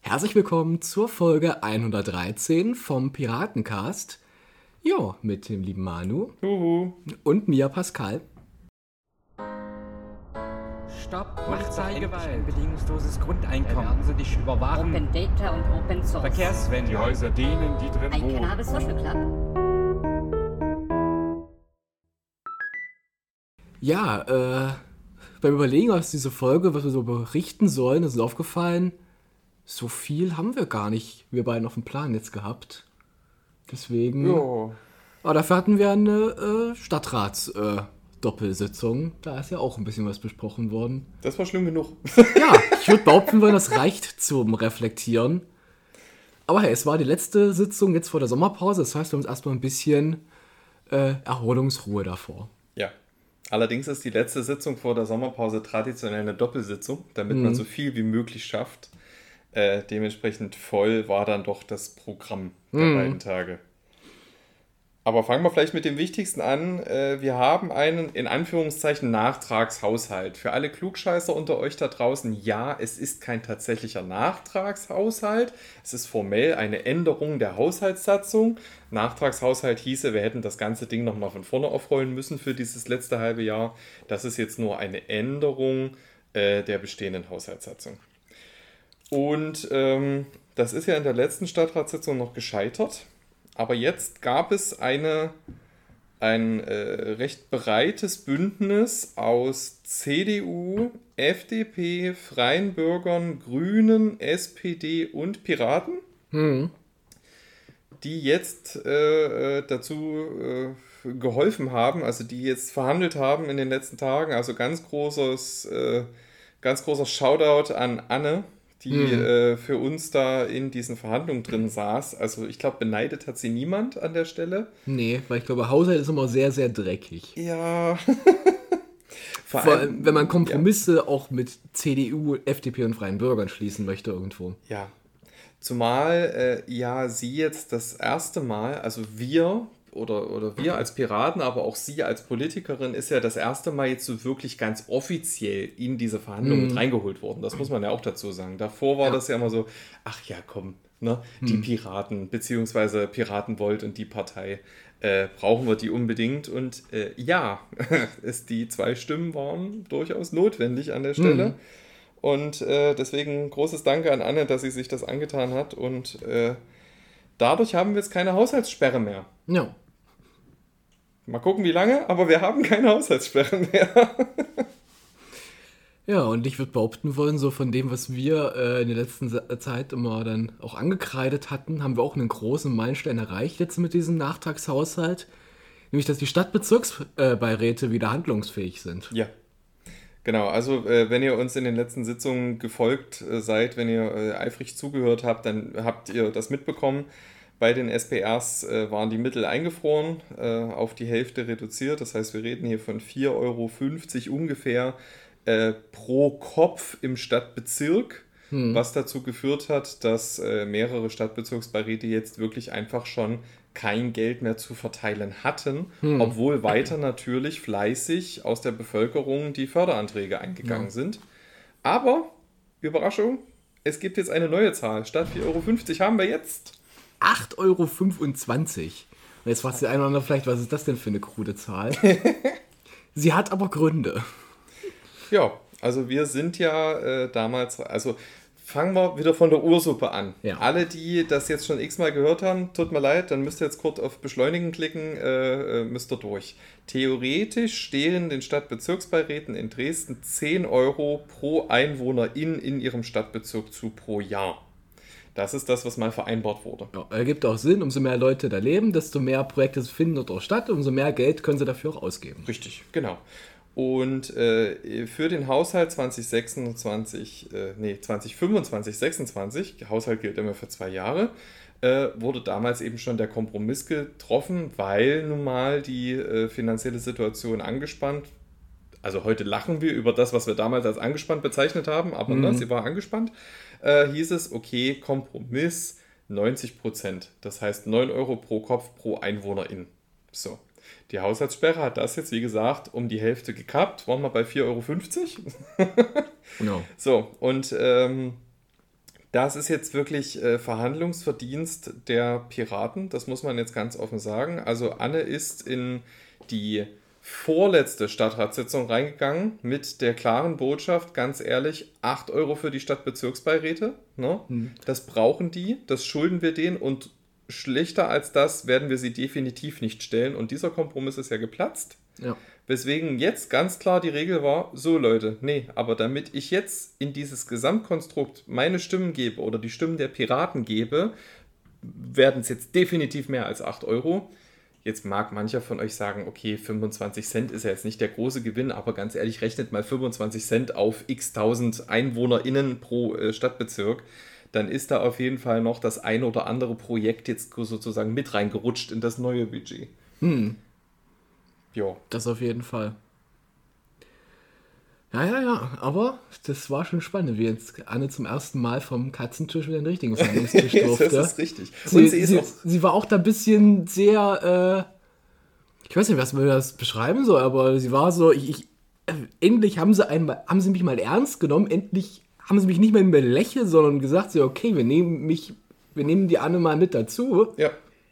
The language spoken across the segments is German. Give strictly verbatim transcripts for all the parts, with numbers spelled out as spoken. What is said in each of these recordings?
Herzlich willkommen zur Folge hundertdreizehn vom Piratencast. Ja, mit dem lieben Manu Juhu. und mir, Pascal. Stopp, Polizeigewalt. ein bedingungsloses Grundeinkommen. Werden sie dich überwachen? Open Data und Open Source. Verkehrswende. Die Häuser denen, die drin Ein wohnen. Cannabis Social Club. Ja, äh, beim Überlegen aus dieser Folge, was wir so berichten sollen, ist uns aufgefallen, so viel haben wir gar nicht, wir beiden auf dem Plan jetzt gehabt. Deswegen. Ja. Aber dafür hatten wir eine äh, Stadtrats-Doppelsitzung. Da ist ja auch ein bisschen was besprochen worden. Das war schlimm genug. Ja, ich würde behaupten wollen, das reicht zum Reflektieren. Aber hey, es war die letzte Sitzung jetzt vor der Sommerpause. Das heißt, wir haben uns erstmal ein bisschen äh, Erholungsruhe davor. Ja. Allerdings ist die letzte Sitzung vor der Sommerpause traditionell eine Doppelsitzung, damit man so viel wie möglich schafft. Äh, dementsprechend voll war dann doch das Programm der beiden Tage. Aber fangen wir vielleicht mit dem Wichtigsten an. Äh, wir haben einen, in Anführungszeichen, Nachtragshaushalt. Für alle Klugscheißer unter euch da draußen, ja, es ist kein tatsächlicher Nachtragshaushalt. Es ist formell eine Änderung der Haushaltssatzung. Nachtragshaushalt hieße, wir hätten das ganze Ding nochmal von vorne aufrollen müssen für dieses letzte halbe Jahr. Das ist jetzt nur eine Änderung äh, der bestehenden Haushaltssatzung. Und ähm, das ist ja in der letzten Stadtratssitzung noch gescheitert. Aber jetzt gab es eine, ein äh, recht breites Bündnis aus C D U, F D P, Freien Bürgern, Grünen, S P D und Piraten, Hm. die jetzt äh, dazu äh, geholfen haben, also die jetzt verhandelt haben in den letzten Tagen. Also ganz großes, äh, ganz großer Shoutout an Anne, die Mhm. äh, für uns da in diesen Verhandlungen drin saß. Also ich glaube, beneidet hat sie niemand an der Stelle. Nee, weil ich glaube, Haushalt ist immer sehr, sehr dreckig. Ja. Vor allem, wenn man Kompromisse auch mit C D U, F D P und Freien Bürgern schließen möchte irgendwo. Ja. Zumal äh, ja sie jetzt das erste Mal, also wir oder, oder wir als Piraten, aber auch sie als Politikerin ist ja das erste Mal jetzt so wirklich ganz offiziell in diese Verhandlungen Mhm. mit reingeholt worden. Das muss man ja auch dazu sagen. Davor war Ja. das ja immer so, ach ja, komm, ne, die Piraten, beziehungsweise Piratenvolt und die Partei, äh, brauchen wir die unbedingt. Und äh, ja, es, die zwei Stimmen waren durchaus notwendig an der Stelle. Mhm. Und äh, deswegen großes Danke an Anne, dass sie sich das angetan hat. Und äh, dadurch haben wir jetzt keine Haushaltssperre mehr. Ja. Mal gucken, wie lange, aber wir haben keine Haushaltssperre mehr. Ja, und ich würde behaupten wollen, so von dem, was wir äh, in der letzten Sa- Zeit immer dann auch angekreidet hatten, haben wir auch einen großen Meilenstein erreicht jetzt mit diesem Nachtragshaushalt. Nämlich, dass die Stadtbezirksbeiräte wieder handlungsfähig sind. Ja, genau. Also, äh, wenn ihr uns in den letzten Sitzungen gefolgt äh, seid, wenn ihr äh, eifrig zugehört habt, dann habt ihr das mitbekommen. Bei den S P Rs äh, waren die Mittel eingefroren, äh, auf die Hälfte reduziert. Das heißt, wir reden hier von vier Euro fünfzig ungefähr äh, pro Kopf im Stadtbezirk, was dazu geführt hat, dass äh, mehrere Stadtbezirksbeiräte jetzt wirklich einfach schon kein Geld mehr zu verteilen hatten, obwohl weiter natürlich fleißig aus der Bevölkerung die Förderanträge eingegangen Ja. sind. Aber, Überraschung, es gibt jetzt eine neue Zahl. Statt vier Euro fünfzig haben wir jetzt acht Euro fünfundzwanzig. Und jetzt fragt sich der eine oder andere vielleicht, was ist das denn für eine krude Zahl? Sie hat aber Gründe. Ja, also wir sind ja äh, damals, also fangen wir wieder von der Ursuppe an. Ja. Alle, die das jetzt schon x-mal gehört haben, tut mir leid, dann müsst ihr jetzt kurz auf Beschleunigen klicken, äh, äh, müsst ihr durch. Theoretisch stehen den Stadtbezirksbeiräten in Dresden zehn Euro pro Einwohner in, in ihrem Stadtbezirk zu pro Jahr. Das ist das, was mal vereinbart wurde. Ja, ergibt auch Sinn, umso mehr Leute da leben, desto mehr Projekte finden dort auch statt, umso mehr Geld können sie dafür auch ausgeben. Richtig, genau. Und äh, für den Haushalt zwanzig sechsundzwanzig, äh, nee, zwanzig fünfundzwanzig, sechsundzwanzig, Haushalt gilt immer für zwei Jahre, äh, wurde damals eben schon der Kompromiss getroffen, weil nun mal die äh, finanzielle Situation angespannt, also heute lachen wir über das, was wir damals als angespannt bezeichnet haben, aber ne, sie war angespannt, äh, hieß es, okay, Kompromiss neunzig Prozent, das heißt neun Euro pro Kopf pro Einwohnerin. So. Die Haushaltssperre hat das jetzt, wie gesagt, um die Hälfte gekappt. Waren wir bei vier Euro fünfzig. Genau. So, und ähm, Das ist jetzt wirklich äh, Verhandlungsverdienst der Piraten, das muss man jetzt ganz offen sagen. Also Anne ist in die vorletzte Stadtratssitzung reingegangen mit der klaren Botschaft, ganz ehrlich, acht Euro für die Stadtbezirksbeiräte. Ne? Hm. Das brauchen die, das schulden wir denen und schlechter als das werden wir sie definitiv nicht stellen. Und dieser Kompromiss ist ja geplatzt. Ja. Weswegen jetzt ganz klar die Regel war, so Leute, nee, aber damit ich jetzt in dieses Gesamtkonstrukt meine Stimmen gebe oder die Stimmen der Piraten gebe, werden es jetzt definitiv mehr als acht Euro. Jetzt mag mancher von euch sagen, okay, fünfundzwanzig Cent ist ja jetzt nicht der große Gewinn, aber ganz ehrlich, rechnet mal fünfundzwanzig Cent auf x tausend EinwohnerInnen pro äh, Stadtbezirk, dann ist da auf jeden Fall noch das ein oder andere Projekt jetzt sozusagen mit reingerutscht in das neue Budget. Hm. Ja. Das auf jeden Fall. Ja, ja, ja, aber das war schon spannend, wie jetzt Anne zum ersten Mal vom Katzentisch wieder den richtigen Verhandlungstisch durfte. Das ist richtig. Sie, Und sie, ist sie, auch sie war auch da ein bisschen sehr, äh, ich weiß nicht, was man das beschreiben soll, aber sie war so, ich, ich, äh, endlich haben sie, einmal, haben sie mich mal ernst genommen, endlich haben sie mich nicht mehr belächelt, sondern gesagt, so, okay, wir nehmen mich, wir nehmen die Anne mal mit dazu. Ja.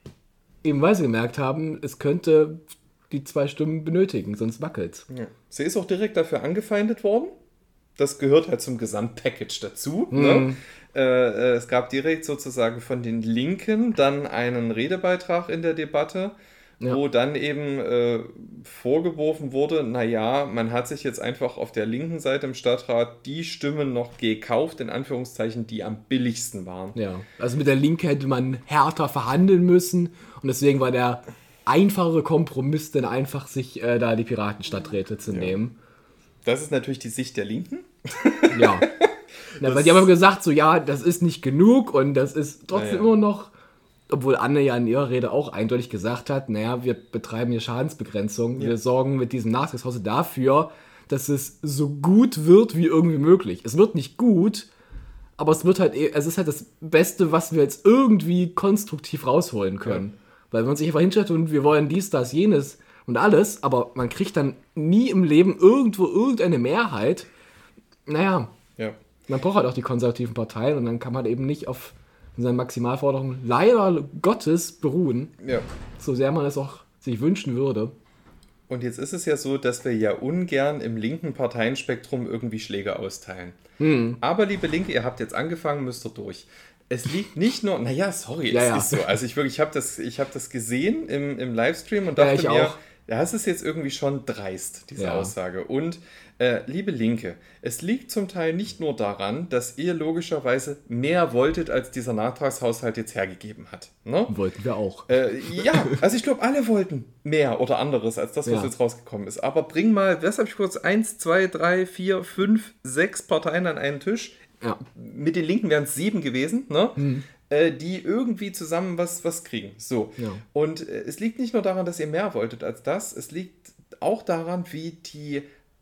Eben weil sie gemerkt haben, es könnte die zwei Stimmen benötigen, sonst wackelt's. Ja. Sie ist auch direkt dafür angefeindet worden. Das gehört halt zum Gesamtpackage dazu. Mhm. Ne? Äh, es gab direkt sozusagen von den Linken dann einen Redebeitrag in der Debatte, ja. wo dann eben äh, vorgeworfen wurde, naja, man hat sich jetzt einfach auf der linken Seite im Stadtrat die Stimmen noch gekauft, in Anführungszeichen, die am billigsten waren. Ja, also mit der Linke hätte man härter verhandeln müssen und deswegen war der einfachere Kompromiss, denn einfach sich äh, da die Piratenstadträte zu ja. nehmen. Das ist natürlich die Sicht der Linken. Ja. Na, weil die haben gesagt, so ja, das ist nicht genug und das ist trotzdem ja. immer noch, obwohl Anne ja in ihrer Rede auch eindeutig gesagt hat, naja, wir betreiben hier Schadensbegrenzung, ja. wir sorgen mit diesem Nachtragshaus dafür, dass es so gut wird wie irgendwie möglich. Es wird nicht gut, aber es wird halt, es ist halt das Beste, was wir jetzt irgendwie konstruktiv rausholen können. Ja. Weil man sich einfach hinstellt und wir wollen dies, das, jenes und alles, aber man kriegt dann nie im Leben irgendwo irgendeine Mehrheit. Naja, ja. man braucht halt auch die konservativen Parteien und dann kann man eben nicht auf seinen Maximalforderungen leider Gottes beruhen, ja. so sehr man es auch sich wünschen würde. Und jetzt ist es ja so, dass wir ja ungern im linken Parteienspektrum irgendwie Schläge austeilen. Hm. Aber liebe Linke, ihr habt jetzt angefangen, müsst ihr durch. Es liegt nicht nur, naja, sorry, ja, es ja. ist so. Also ich wirklich, ich habe das, ich hab das gesehen im, im Livestream und dachte ja, mir, auch. das ist jetzt irgendwie schon dreist, diese ja. Aussage. Und äh, liebe Linke, es liegt zum Teil nicht nur daran, dass ihr logischerweise mehr wolltet, als dieser Nachtragshaushalt jetzt hergegeben hat. Ne? Wollten wir auch. Äh, ja, also ich glaube, alle wollten mehr oder anderes als das, was ja. jetzt rausgekommen ist. Aber bring mal, was habe ich kurz, eins, zwei, drei, vier, fünf, sechs Parteien an einen Tisch. Ja. Mit den Linken wären es sieben gewesen, ne? Mhm. äh, die irgendwie zusammen was, was kriegen. So. Ja. Und äh, es liegt nicht nur daran, dass ihr mehr wolltet als das, es liegt auch daran, wie die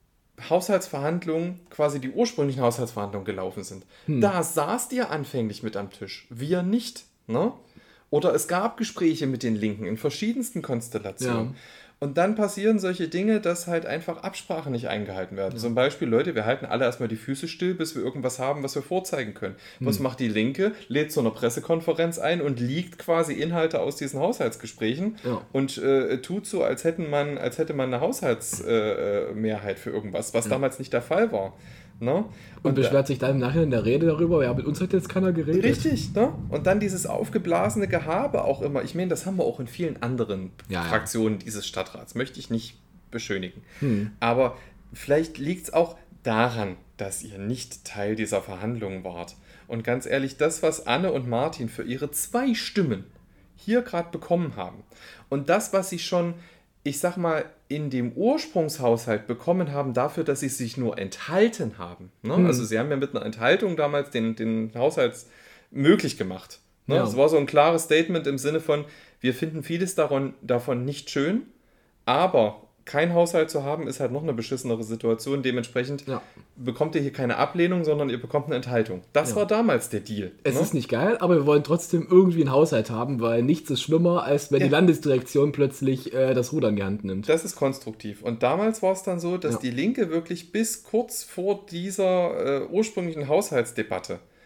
Haushaltsverhandlungen, quasi die ursprünglichen Haushaltsverhandlungen gelaufen sind. Hm. Da saßt ihr anfänglich mit am Tisch, wir nicht. Ne? Oder es gab Gespräche mit den Linken in verschiedensten Konstellationen. Ja. Und dann passieren solche Dinge, dass halt einfach Absprachen nicht eingehalten werden. Ja. Zum Beispiel, Leute, wir halten alle erstmal die Füße still, bis wir irgendwas haben, was wir vorzeigen können. Hm. Was macht die Linke? Lädt zu einer Pressekonferenz ein und liegt quasi Inhalte aus diesen Haushaltsgesprächen ja. und äh, tut so, als, hätten man, als hätte man eine Haushaltsmehrheit äh, für irgendwas, was ja. damals nicht der Fall war. Ne? Und, und beschwert da, sich dann im Nachhinein in der Rede darüber, ja, mit uns hat jetzt keiner geredet. Richtig, ne? Und dann dieses aufgeblasene Gehabe auch immer. Ich meine, das haben wir auch in vielen anderen ja, Fraktionen ja. dieses Stadtrats. Möchte ich nicht beschönigen. Hm. Aber vielleicht liegt es auch daran, dass ihr nicht Teil dieser Verhandlungen wart. Und ganz ehrlich, das, was Anne und Martin für ihre zwei Stimmen hier gerade bekommen haben und das, was sie schon, ich sag mal, in dem Ursprungshaushalt bekommen haben dafür, dass sie sich nur enthalten haben. Ne? Hm. Also sie haben ja mit einer Enthaltung damals den, den Haushalt möglich gemacht. Ne? Ja. Das war so ein klares Statement im Sinne von, wir finden vieles davon, davon nicht schön, aber kein Haushalt zu haben, ist halt noch eine beschissenere Situation. Dementsprechend ja. bekommt ihr hier keine Ablehnung, sondern ihr bekommt eine Enthaltung. Das ja. war damals der Deal. Es ne? ist nicht geil, aber wir wollen trotzdem irgendwie einen Haushalt haben, weil nichts ist schlimmer, als wenn ja. die Landesdirektion plötzlich äh, das Ruder in die Hand nimmt. Das ist konstruktiv. Und damals war es dann so, dass ja. die Linke wirklich bis kurz vor dieser äh, ursprünglichen Haushaltsdebatte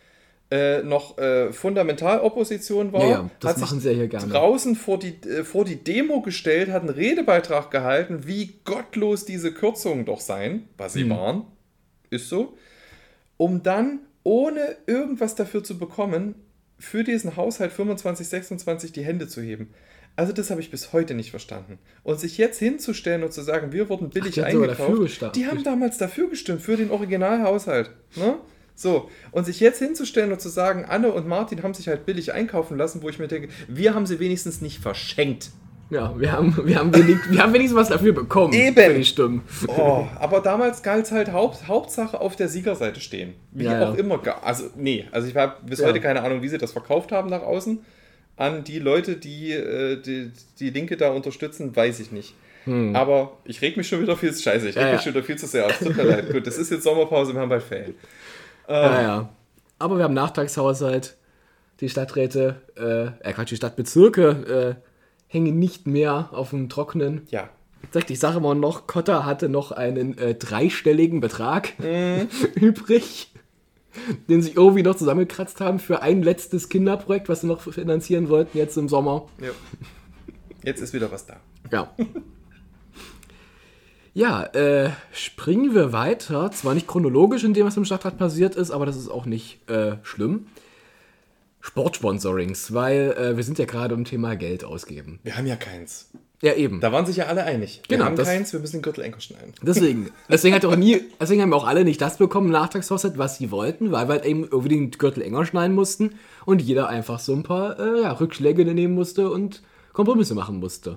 äh, noch äh, Fundamentalopposition war, Ja, ja, das hat machen sich sie ja hier gerne. draußen vor die, äh, vor die Demo gestellt, hat einen Redebeitrag gehalten, wie gottlos diese Kürzungen doch seien, was sie Hm. waren, ist so, um dann ohne irgendwas dafür zu bekommen, für diesen Haushalt fünfundzwanzig, sechsundzwanzig die Hände zu heben. Also das habe ich bis heute nicht verstanden. Und sich jetzt hinzustellen und zu sagen, wir wurden billig Ach, die haben sogar dafür eingekauft, gestimmt. die haben damals dafür gestimmt, für den Originalhaushalt. Ne? So, und sich jetzt hinzustellen und zu sagen, Anne und Martin haben sich halt billig einkaufen lassen, wo ich mir denke, wir haben sie wenigstens nicht verschenkt. Ja, wir haben, wir haben, wenig, wir haben wenigstens was dafür bekommen. Eben. Für die Stimmen. Oh, aber damals galt es halt Haupt, Hauptsache auf der Siegerseite stehen. Wie Ja, ja. auch immer. ga- Also, nee, also ich habe bis Ja. heute keine Ahnung, wie sie das verkauft haben nach außen. An die Leute, die äh, die, die Linke da unterstützen, weiß ich nicht. Aber ich reg mich schon wieder viel, scheiße, ich reg Hm. Ja, mich ja. schon wieder viel zu sehr auf. Tut mir leid. Gut, das ist jetzt Sommerpause, wir haben bald Ferien. Ja, ja. Aber wir haben Nachtragshaushalt. Die Stadträte, äh, äh Quatsch, die Stadtbezirke äh, hängen nicht mehr auf dem Trockenen. Ja. Sagt, ich sage mal noch, Kotter hatte noch einen äh, dreistelligen Betrag Mhm. übrig, den sie irgendwie noch zusammengekratzt haben für ein letztes Kinderprojekt, was sie noch finanzieren wollten jetzt im Sommer. ja. Jetzt ist wieder was da. Ja. Ja, äh, springen wir weiter. Zwar nicht chronologisch in dem, was im Stadtrat passiert ist, aber das ist auch nicht äh, schlimm. Sportsponsorings, weil äh, wir sind ja gerade im Thema Geld ausgeben. Wir haben ja keins. Ja, eben. Da waren sich ja alle einig. Wir Genau, haben das- keins, wir müssen den Gürtel enger schneiden. Deswegen. Deswegen, hat auch nie, deswegen haben auch alle nicht das bekommen im Nachtragshaushalt, was sie wollten, weil wir halt eben irgendwie den Gürtel enger schneiden mussten und jeder einfach so ein paar äh, ja, Rückschläge nehmen musste und Kompromisse machen musste.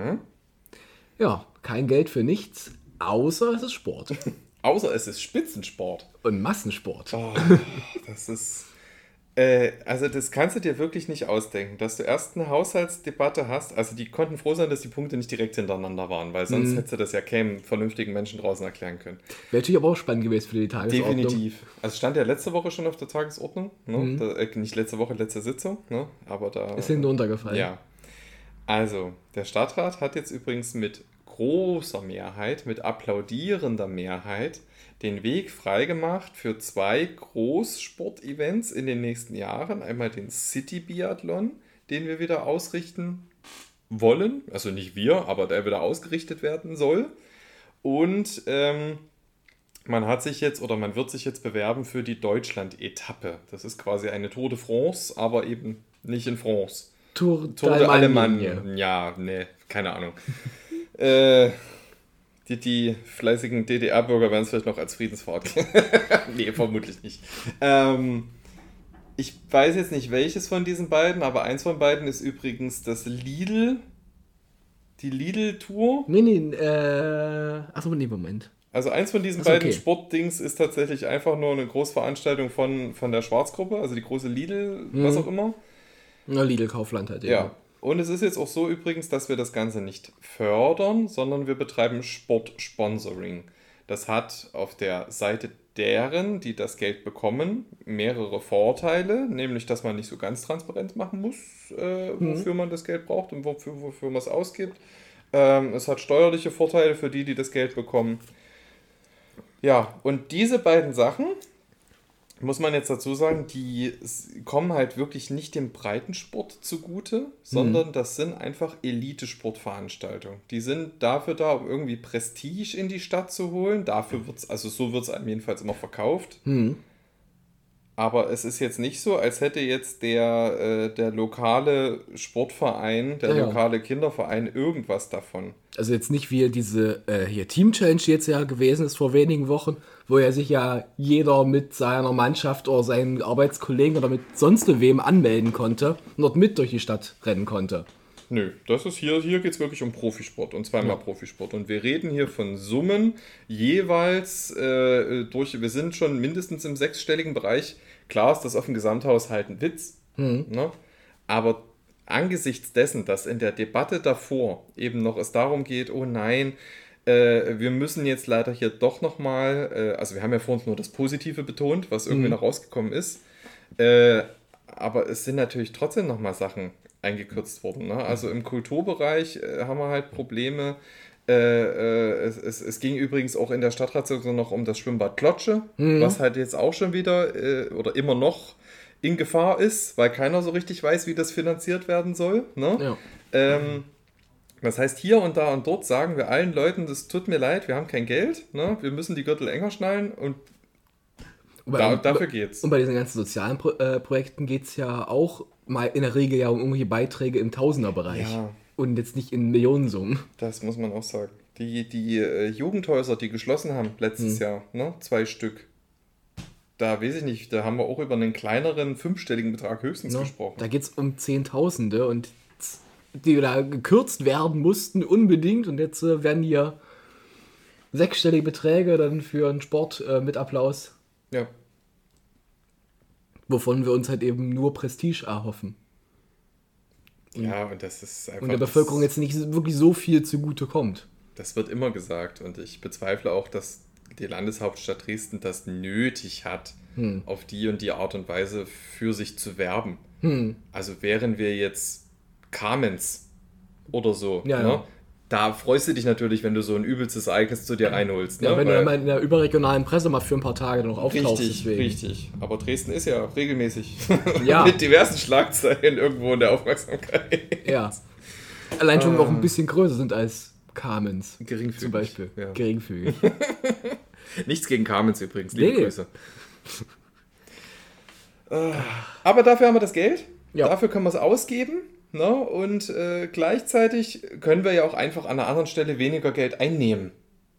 Ja, kein Geld für nichts, außer es ist Sport. Außer es ist Spitzensport. Und Massensport. Oh, das ist. Äh, also, das kannst du dir wirklich nicht ausdenken, dass du erst eine Haushaltsdebatte hast. Also, die konnten froh sein, dass die Punkte nicht direkt hintereinander waren, weil sonst hättest du das ja keinem vernünftigen Menschen draußen erklären können. Wäre natürlich aber auch spannend gewesen für die Tagesordnung. Definitiv. Also, stand ja letzte Woche schon auf der Tagesordnung. Ne? Da, äh, nicht letzte Woche, letzte Sitzung. Ne? Aber da. Ist hinten runtergefallen. Ja. Also, der Stadtrat hat jetzt übrigens mit großer Mehrheit, mit applaudierender Mehrheit, den Weg freigemacht für zwei Großsportevents in den nächsten Jahren. Einmal den City Biathlon, den wir wieder ausrichten wollen. Also nicht wir, aber der wieder ausgerichtet werden soll. Und ähm, man hat sich jetzt oder man wird sich jetzt bewerben für die Deutschland-Etappe. Das ist quasi eine Tour de France, aber eben nicht in France. Tour, Tour de Allemagne. Allemagne. Ja, nee, keine Ahnung. äh, die, die fleißigen D D R-Bürger werden es vielleicht noch als Friedensfahrt kennen. Nee, vermutlich nicht. Ähm, ich weiß jetzt nicht welches von diesen beiden, aber eins von beiden ist übrigens das Lidl. Die Lidl-Tour. Nee, nee, äh. Achso, nee, Moment. Also eins von diesen Ach so, beiden okay. Sportdings ist tatsächlich einfach nur eine Großveranstaltung von, von der Schwarzgruppe, also die große Lidl, was Mhm. auch immer. Na, Lidl Kaufland halt eben. Ja. Und es ist jetzt auch so übrigens, dass wir das Ganze nicht fördern, sondern wir betreiben Sportsponsoring. Das hat auf der Seite deren, die das Geld bekommen, mehrere Vorteile, nämlich, dass man nicht so ganz transparent machen muss, äh, wofür man das Geld braucht und wofür, wofür man es ausgibt. Ähm, es hat steuerliche Vorteile für die, die das Geld bekommen. Ja, und diese beiden Sachen, muss man jetzt dazu sagen, die s- kommen halt wirklich nicht dem Breitensport zugute, sondern das sind einfach Elite-Sportveranstaltungen. Die sind dafür da, um irgendwie Prestige in die Stadt zu holen. Dafür wird's, also so wird es einem jedenfalls immer verkauft. Hm. Aber es ist jetzt nicht so, als hätte jetzt der, äh, der lokale Sportverein, der Ja, ja. lokale Kinderverein irgendwas davon. Also jetzt nicht wie diese äh, hier Team Challenge die jetzt ja gewesen ist vor wenigen Wochen, wo ja sich ja jeder mit seiner Mannschaft oder seinen Arbeitskollegen oder mit sonst wem anmelden konnte und dort mit durch die Stadt rennen konnte. Nö, das ist hier, hier geht es wirklich um Profisport und zweimal Ja. Profisport. Und wir reden hier von Summen jeweils äh, durch, wir sind schon mindestens im sechsstelligen Bereich. Klar ist das auf dem Gesamthaushalt ein Witz, ne? Aber angesichts dessen, dass in der Debatte davor eben noch es darum geht, oh nein, äh, wir müssen jetzt leider hier doch nochmal, äh, also wir haben ja vorhin nur das Positive betont, was irgendwie noch rausgekommen ist, äh, aber es sind natürlich trotzdem nochmal Sachen eingekürzt worden. Ne? Also im Kulturbereich äh, haben wir halt Probleme. Äh, äh, es, es, es ging übrigens auch in der Stadtratssitzung noch um das Schwimmbad Klotsche, was halt jetzt auch schon wieder äh, oder immer noch in Gefahr ist, weil keiner so richtig weiß, wie das finanziert werden soll. Ne? Ja. Ähm, das heißt, hier und da und dort sagen wir allen Leuten, das tut mir leid, wir haben kein Geld, ne? Wir müssen die Gürtel enger schnallen und Bei, da, dafür geht's. Und bei diesen ganzen sozialen Pro äh, Projekten geht es ja auch mal in der Regel ja um irgendwelche Beiträge im Tausenderbereich. Ja. Und jetzt nicht in Millionensummen. Das muss man auch sagen. Die, die äh, Jugendhäuser, die geschlossen haben letztes Hm. Jahr, ne? Zwei Stück. Da weiß ich nicht, da haben wir auch über einen kleineren fünfstelligen Betrag höchstens Ne? gesprochen. Da geht es um Zehntausende und die da gekürzt werden mussten unbedingt. Und jetzt äh, werden hier sechsstellige Beträge dann für einen Sport äh, mit Applaus, Ja. wovon wir uns halt eben nur Prestige erhoffen. Ja, und das ist einfach. Und der Bevölkerung das, jetzt nicht wirklich so viel zugute kommt. das wird immer gesagt. Und ich bezweifle auch, dass die Landeshauptstadt Dresden das nötig hat, Hm. auf die und die Art und Weise für sich zu werben. Hm. Also wären wir jetzt Kamenz oder so, Ja, ne? ja. Da freust du dich natürlich, wenn du so ein übelstes Ereignis zu dir reinholst. Ne? Ja, wenn du Weil- dann mal in der überregionalen Presse mal für ein paar Tage noch auftauchst. Richtig, deswegen. richtig. Aber Dresden ist ja regelmäßig Ja. mit diversen Schlagzeilen irgendwo in der Aufmerksamkeit. Ja. Allein schon Ah. auch ein bisschen größer sind als Kamenz. Geringfügig. Zum Beispiel. Ja. Geringfügig. Nichts gegen Kamenz übrigens, liebe Nee. Grüße. Äh, Aber dafür haben wir das Geld. Ja. Dafür können wir es ausgeben. Ne? Und äh, gleichzeitig können wir ja auch einfach an einer anderen Stelle weniger Geld einnehmen.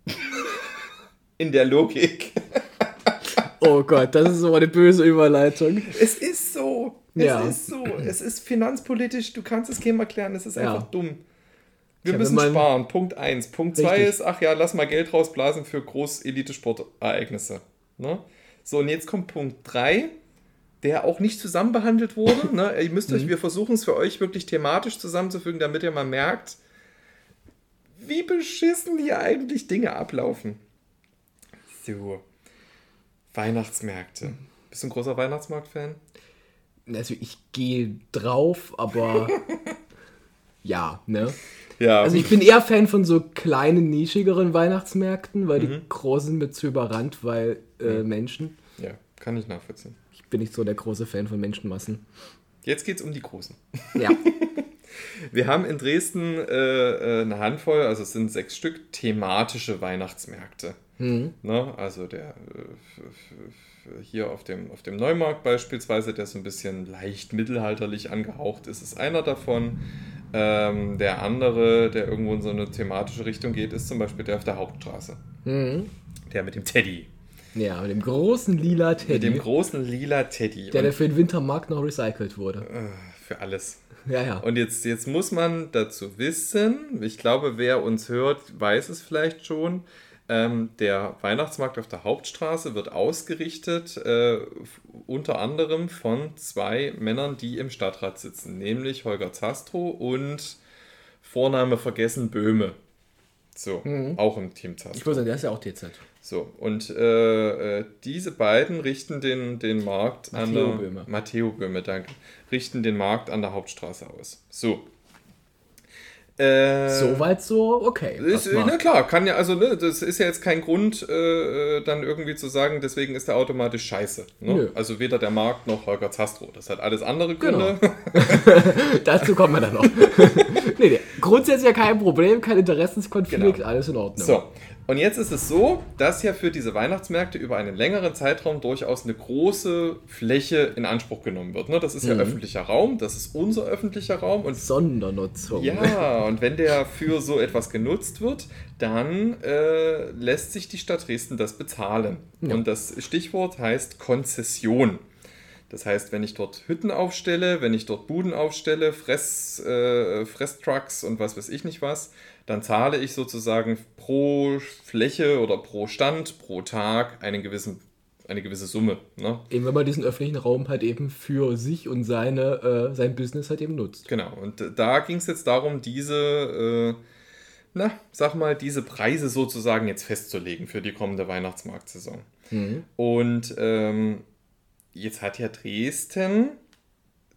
In der Logik. Oh Gott, das ist so eine böse Überleitung. Es ist so. Es Ja. ist so. Es ist finanzpolitisch. Du kannst es keinem erklären. Es ist Ja. einfach dumm. Wir Ja, müssen wenn man- sparen. Punkt eins. Punkt zwei Richtig. ist, ach ja, lass mal Geld rausblasen für Groß-Elite-Sportereignisse. Ne? So, und jetzt kommt Punkt drei, der auch nicht zusammen behandelt wurde. Ne? Ihr müsst euch, Mhm. wir versuchen es für euch wirklich thematisch zusammenzufügen, damit ihr mal merkt, wie beschissen hier eigentlich Dinge ablaufen. So. Weihnachtsmärkte. Bist du ein großer Weihnachtsmarkt-Fan? Also ich gehe drauf, aber ja, ne? Ja. Also ich bin eher Fan von so kleinen, nischigeren Weihnachtsmärkten, weil die großen mit zu überrannt, weil äh, Menschen. ja, kann ich nachvollziehen. Ich bin nicht so der große Fan von Menschenmassen. Jetzt geht's um die Großen. Ja. Wir haben in Dresden äh, eine Handvoll, also es sind sechs Stück, thematische Weihnachtsmärkte. Mhm. Ne? Also der äh, f- f- hier auf dem, auf dem Neumarkt beispielsweise, der so ein bisschen leicht mittelalterlich angehaucht ist, ist einer davon. Ähm, der andere, der irgendwo in so eine thematische Richtung geht, ist zum Beispiel der auf der Hauptstraße. Mhm. Der mit dem Teddy. Ja, mit dem großen lila Teddy, Mit dem großen lila Teddy. der, Und, der für den Wintermarkt noch recycelt wurde. äh, für alles. Ja, ja. Und jetzt, jetzt muss man dazu wissen, ich glaube, wer uns hört, weiß es vielleicht schon, ähm, der Weihnachtsmarkt auf der Hauptstraße wird ausgerichtet, äh, f- unter anderem von zwei Männern, die im Stadtrat sitzen, nämlich Holger Zastrow und Vorname vergessen Böhme. So, auch im Team Zastrow. Ich würde sagen, der ist ja auch T Z. So, und äh, äh, diese beiden richten den, den Markt an Matteo der... Böhme. Matteo Böhme, danke. Richten den Markt an der Hauptstraße aus. So. Äh, Soweit so, okay. ist, Erstmal. na klar, kann ja, also, ne, das ist ja jetzt kein Grund, äh, dann irgendwie zu sagen, deswegen ist der automatisch scheiße. Ne? Nö. Also weder der Markt noch Holger Zastrow. Das hat alles andere Genau. Gründe. Dazu kommen wir dann noch. nee, nee, grundsätzlich ja kein Problem, kein Interessenskonflikt, Genau. alles in Ordnung. So, und jetzt ist es so, dass ja für diese Weihnachtsmärkte über einen längeren Zeitraum durchaus eine große Fläche in Anspruch genommen wird. Ne? Das ist ja Mhm. öffentlicher Raum, das ist unser öffentlicher Raum und Sondernutzung. ja, und wenn der für so etwas genutzt wird, dann äh, lässt sich die Stadt Dresden das bezahlen. Ja. Und das Stichwort heißt Konzession. Das heißt, wenn ich dort Hütten aufstelle, wenn ich dort Buden aufstelle, Fress, äh, Fresstrucks und was weiß ich nicht was, dann zahle ich sozusagen pro Fläche oder pro Stand, pro Tag einen gewissen, eine gewisse Summe. Ne? Eben wenn man diesen öffentlichen Raum halt eben für sich und seine, äh, sein Business halt eben nutzt. Genau, und äh, da ging es jetzt darum, diese, äh, na, sag mal, diese Preise sozusagen jetzt festzulegen für die kommende Weihnachtsmarktsaison. Mhm. Und ähm, jetzt hat ja Dresden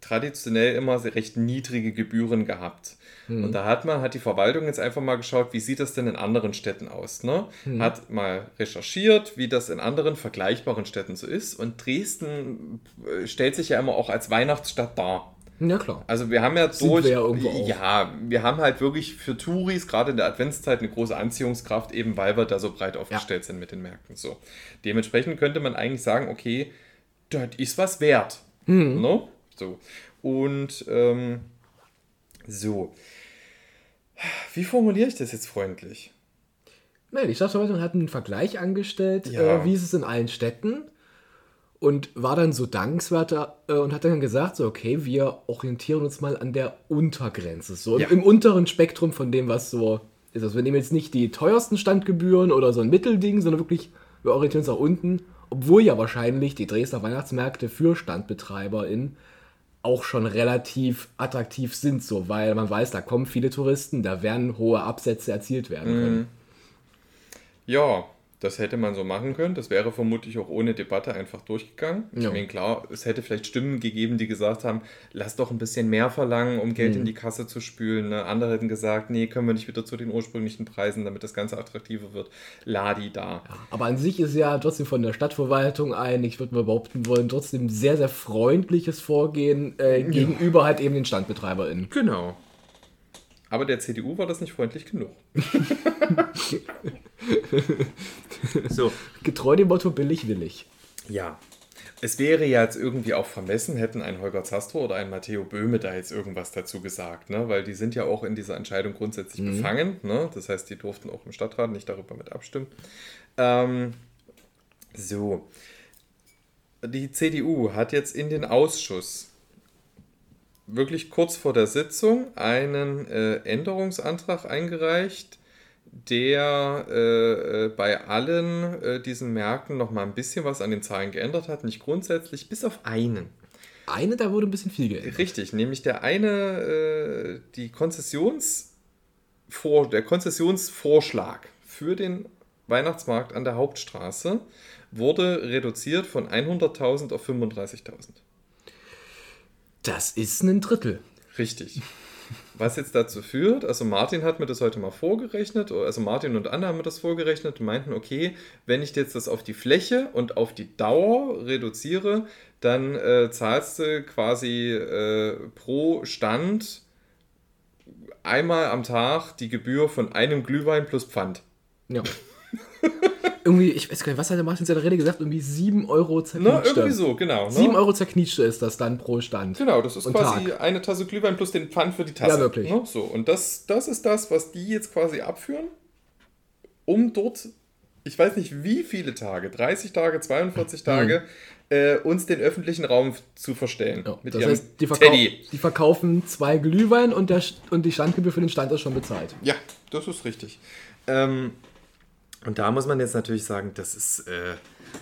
traditionell immer sehr recht niedrige Gebühren gehabt. Mhm. Und da hat man, hat die Verwaltung jetzt einfach mal geschaut, wie sieht das denn in anderen Städten aus, ne? Mhm. Hat mal recherchiert, wie das in anderen vergleichbaren Städten so ist. Und Dresden stellt sich ja immer auch als Weihnachtsstadt dar. Ja, klar. Also wir haben ja durch, wir ja, ja, wir haben halt wirklich für Touris, gerade in der Adventszeit, eine große Anziehungskraft, eben weil wir da so breit aufgestellt ja. sind mit den Märkten. So. Dementsprechend könnte man eigentlich sagen, okay, das ist was wert. Mhm. No? So. Und ähm, so. Wie formuliere ich das jetzt freundlich? Nein, die Stadtverwaltung hat einen Vergleich angestellt, ja. äh, wie ist es in allen Städten. Und war dann so dankenswerter äh, und hat dann gesagt, so okay, wir orientieren uns mal an der Untergrenze. So ja. im, im unteren Spektrum von dem, was so ist. Also wir nehmen jetzt nicht die teuersten Standgebühren oder so ein Mittelding, sondern wirklich, wir orientieren uns nach unten. Obwohl ja wahrscheinlich die Dresdner Weihnachtsmärkte für StandbetreiberInnen auch schon relativ attraktiv sind. So, weil man weiß, da kommen viele Touristen, da werden hohe Absätze erzielt werden können. Ja, das hätte man so machen können. Das wäre vermutlich auch ohne Debatte einfach durchgegangen. Ja. Ich meine, klar, es hätte vielleicht Stimmen gegeben, die gesagt haben, lass doch ein bisschen mehr verlangen, um Geld mhm. in die Kasse zu spülen. Ne? Andere hätten gesagt, nee, können wir nicht wieder zu den ursprünglichen Preisen, damit das Ganze attraktiver wird. Ladi da. Ja, aber an sich ist ja trotzdem von der Stadtverwaltung ein, ich würde mal behaupten wollen, trotzdem sehr, sehr freundliches Vorgehen äh, ja. gegenüber halt eben den StandbetreiberInnen. Genau. Aber der C D U war das nicht freundlich genug. So. Getreu dem Motto billig willig. Ja. Es wäre ja jetzt irgendwie auch vermessen, hätten ein Holger Zastrow oder ein Matteo Böhme da jetzt irgendwas dazu gesagt, ne? Weil die sind ja auch in dieser Entscheidung grundsätzlich mhm. befangen. Ne? Das heißt, die durften auch im Stadtrat nicht darüber mit abstimmen. Ähm, so. Die C D U hat jetzt in den Ausschuss wirklich kurz vor der Sitzung einen äh, Änderungsantrag eingereicht, der äh, bei allen äh, diesen Märkten noch mal ein bisschen was an den Zahlen geändert hat, nicht grundsätzlich, bis auf einen. Eine, da wurde ein bisschen viel geändert. Richtig, nämlich der eine, äh, die Konzessionsvor- der Konzessionsvorschlag für den Weihnachtsmarkt an der Hauptstraße wurde reduziert von hunderttausend auf fünfunddreißigtausend. Das ist ein Drittel. Richtig. Was jetzt dazu führt, also Martin hat mir das heute mal vorgerechnet, also Martin und Anna haben mir das vorgerechnet und meinten, okay, wenn ich jetzt das auf die Fläche und auf die Dauer reduziere, dann äh, zahlst du quasi äh, pro Stand einmal am Tag die Gebühr von einem Glühwein plus Pfand. Ja. Irgendwie, ich weiß gar nicht, was hat der Martin in seiner Rede gesagt? Irgendwie sieben Euro zerknietschte. Na, irgendwie so, genau. Ne? sieben Euro zerknietschte ist das dann pro Stand. Genau, das ist und quasi Tag. Eine Tasse Glühwein plus den Pfand für die Tasse. Ja, wirklich. Ne? So, und das, das ist das, was die jetzt quasi abführen, um dort, ich weiß nicht wie viele Tage, dreißig Tage, zweiundvierzig Tage, mhm. äh, uns den öffentlichen Raum zu verstellen. Ja, mit das ihrem heißt, die, verkau- Teddy. die verkaufen zwei Glühwein und, der, und die Standgebühr für den Stand ist schon bezahlt. Ja, das ist richtig. Ähm, Und da muss man jetzt natürlich sagen, das ist, äh,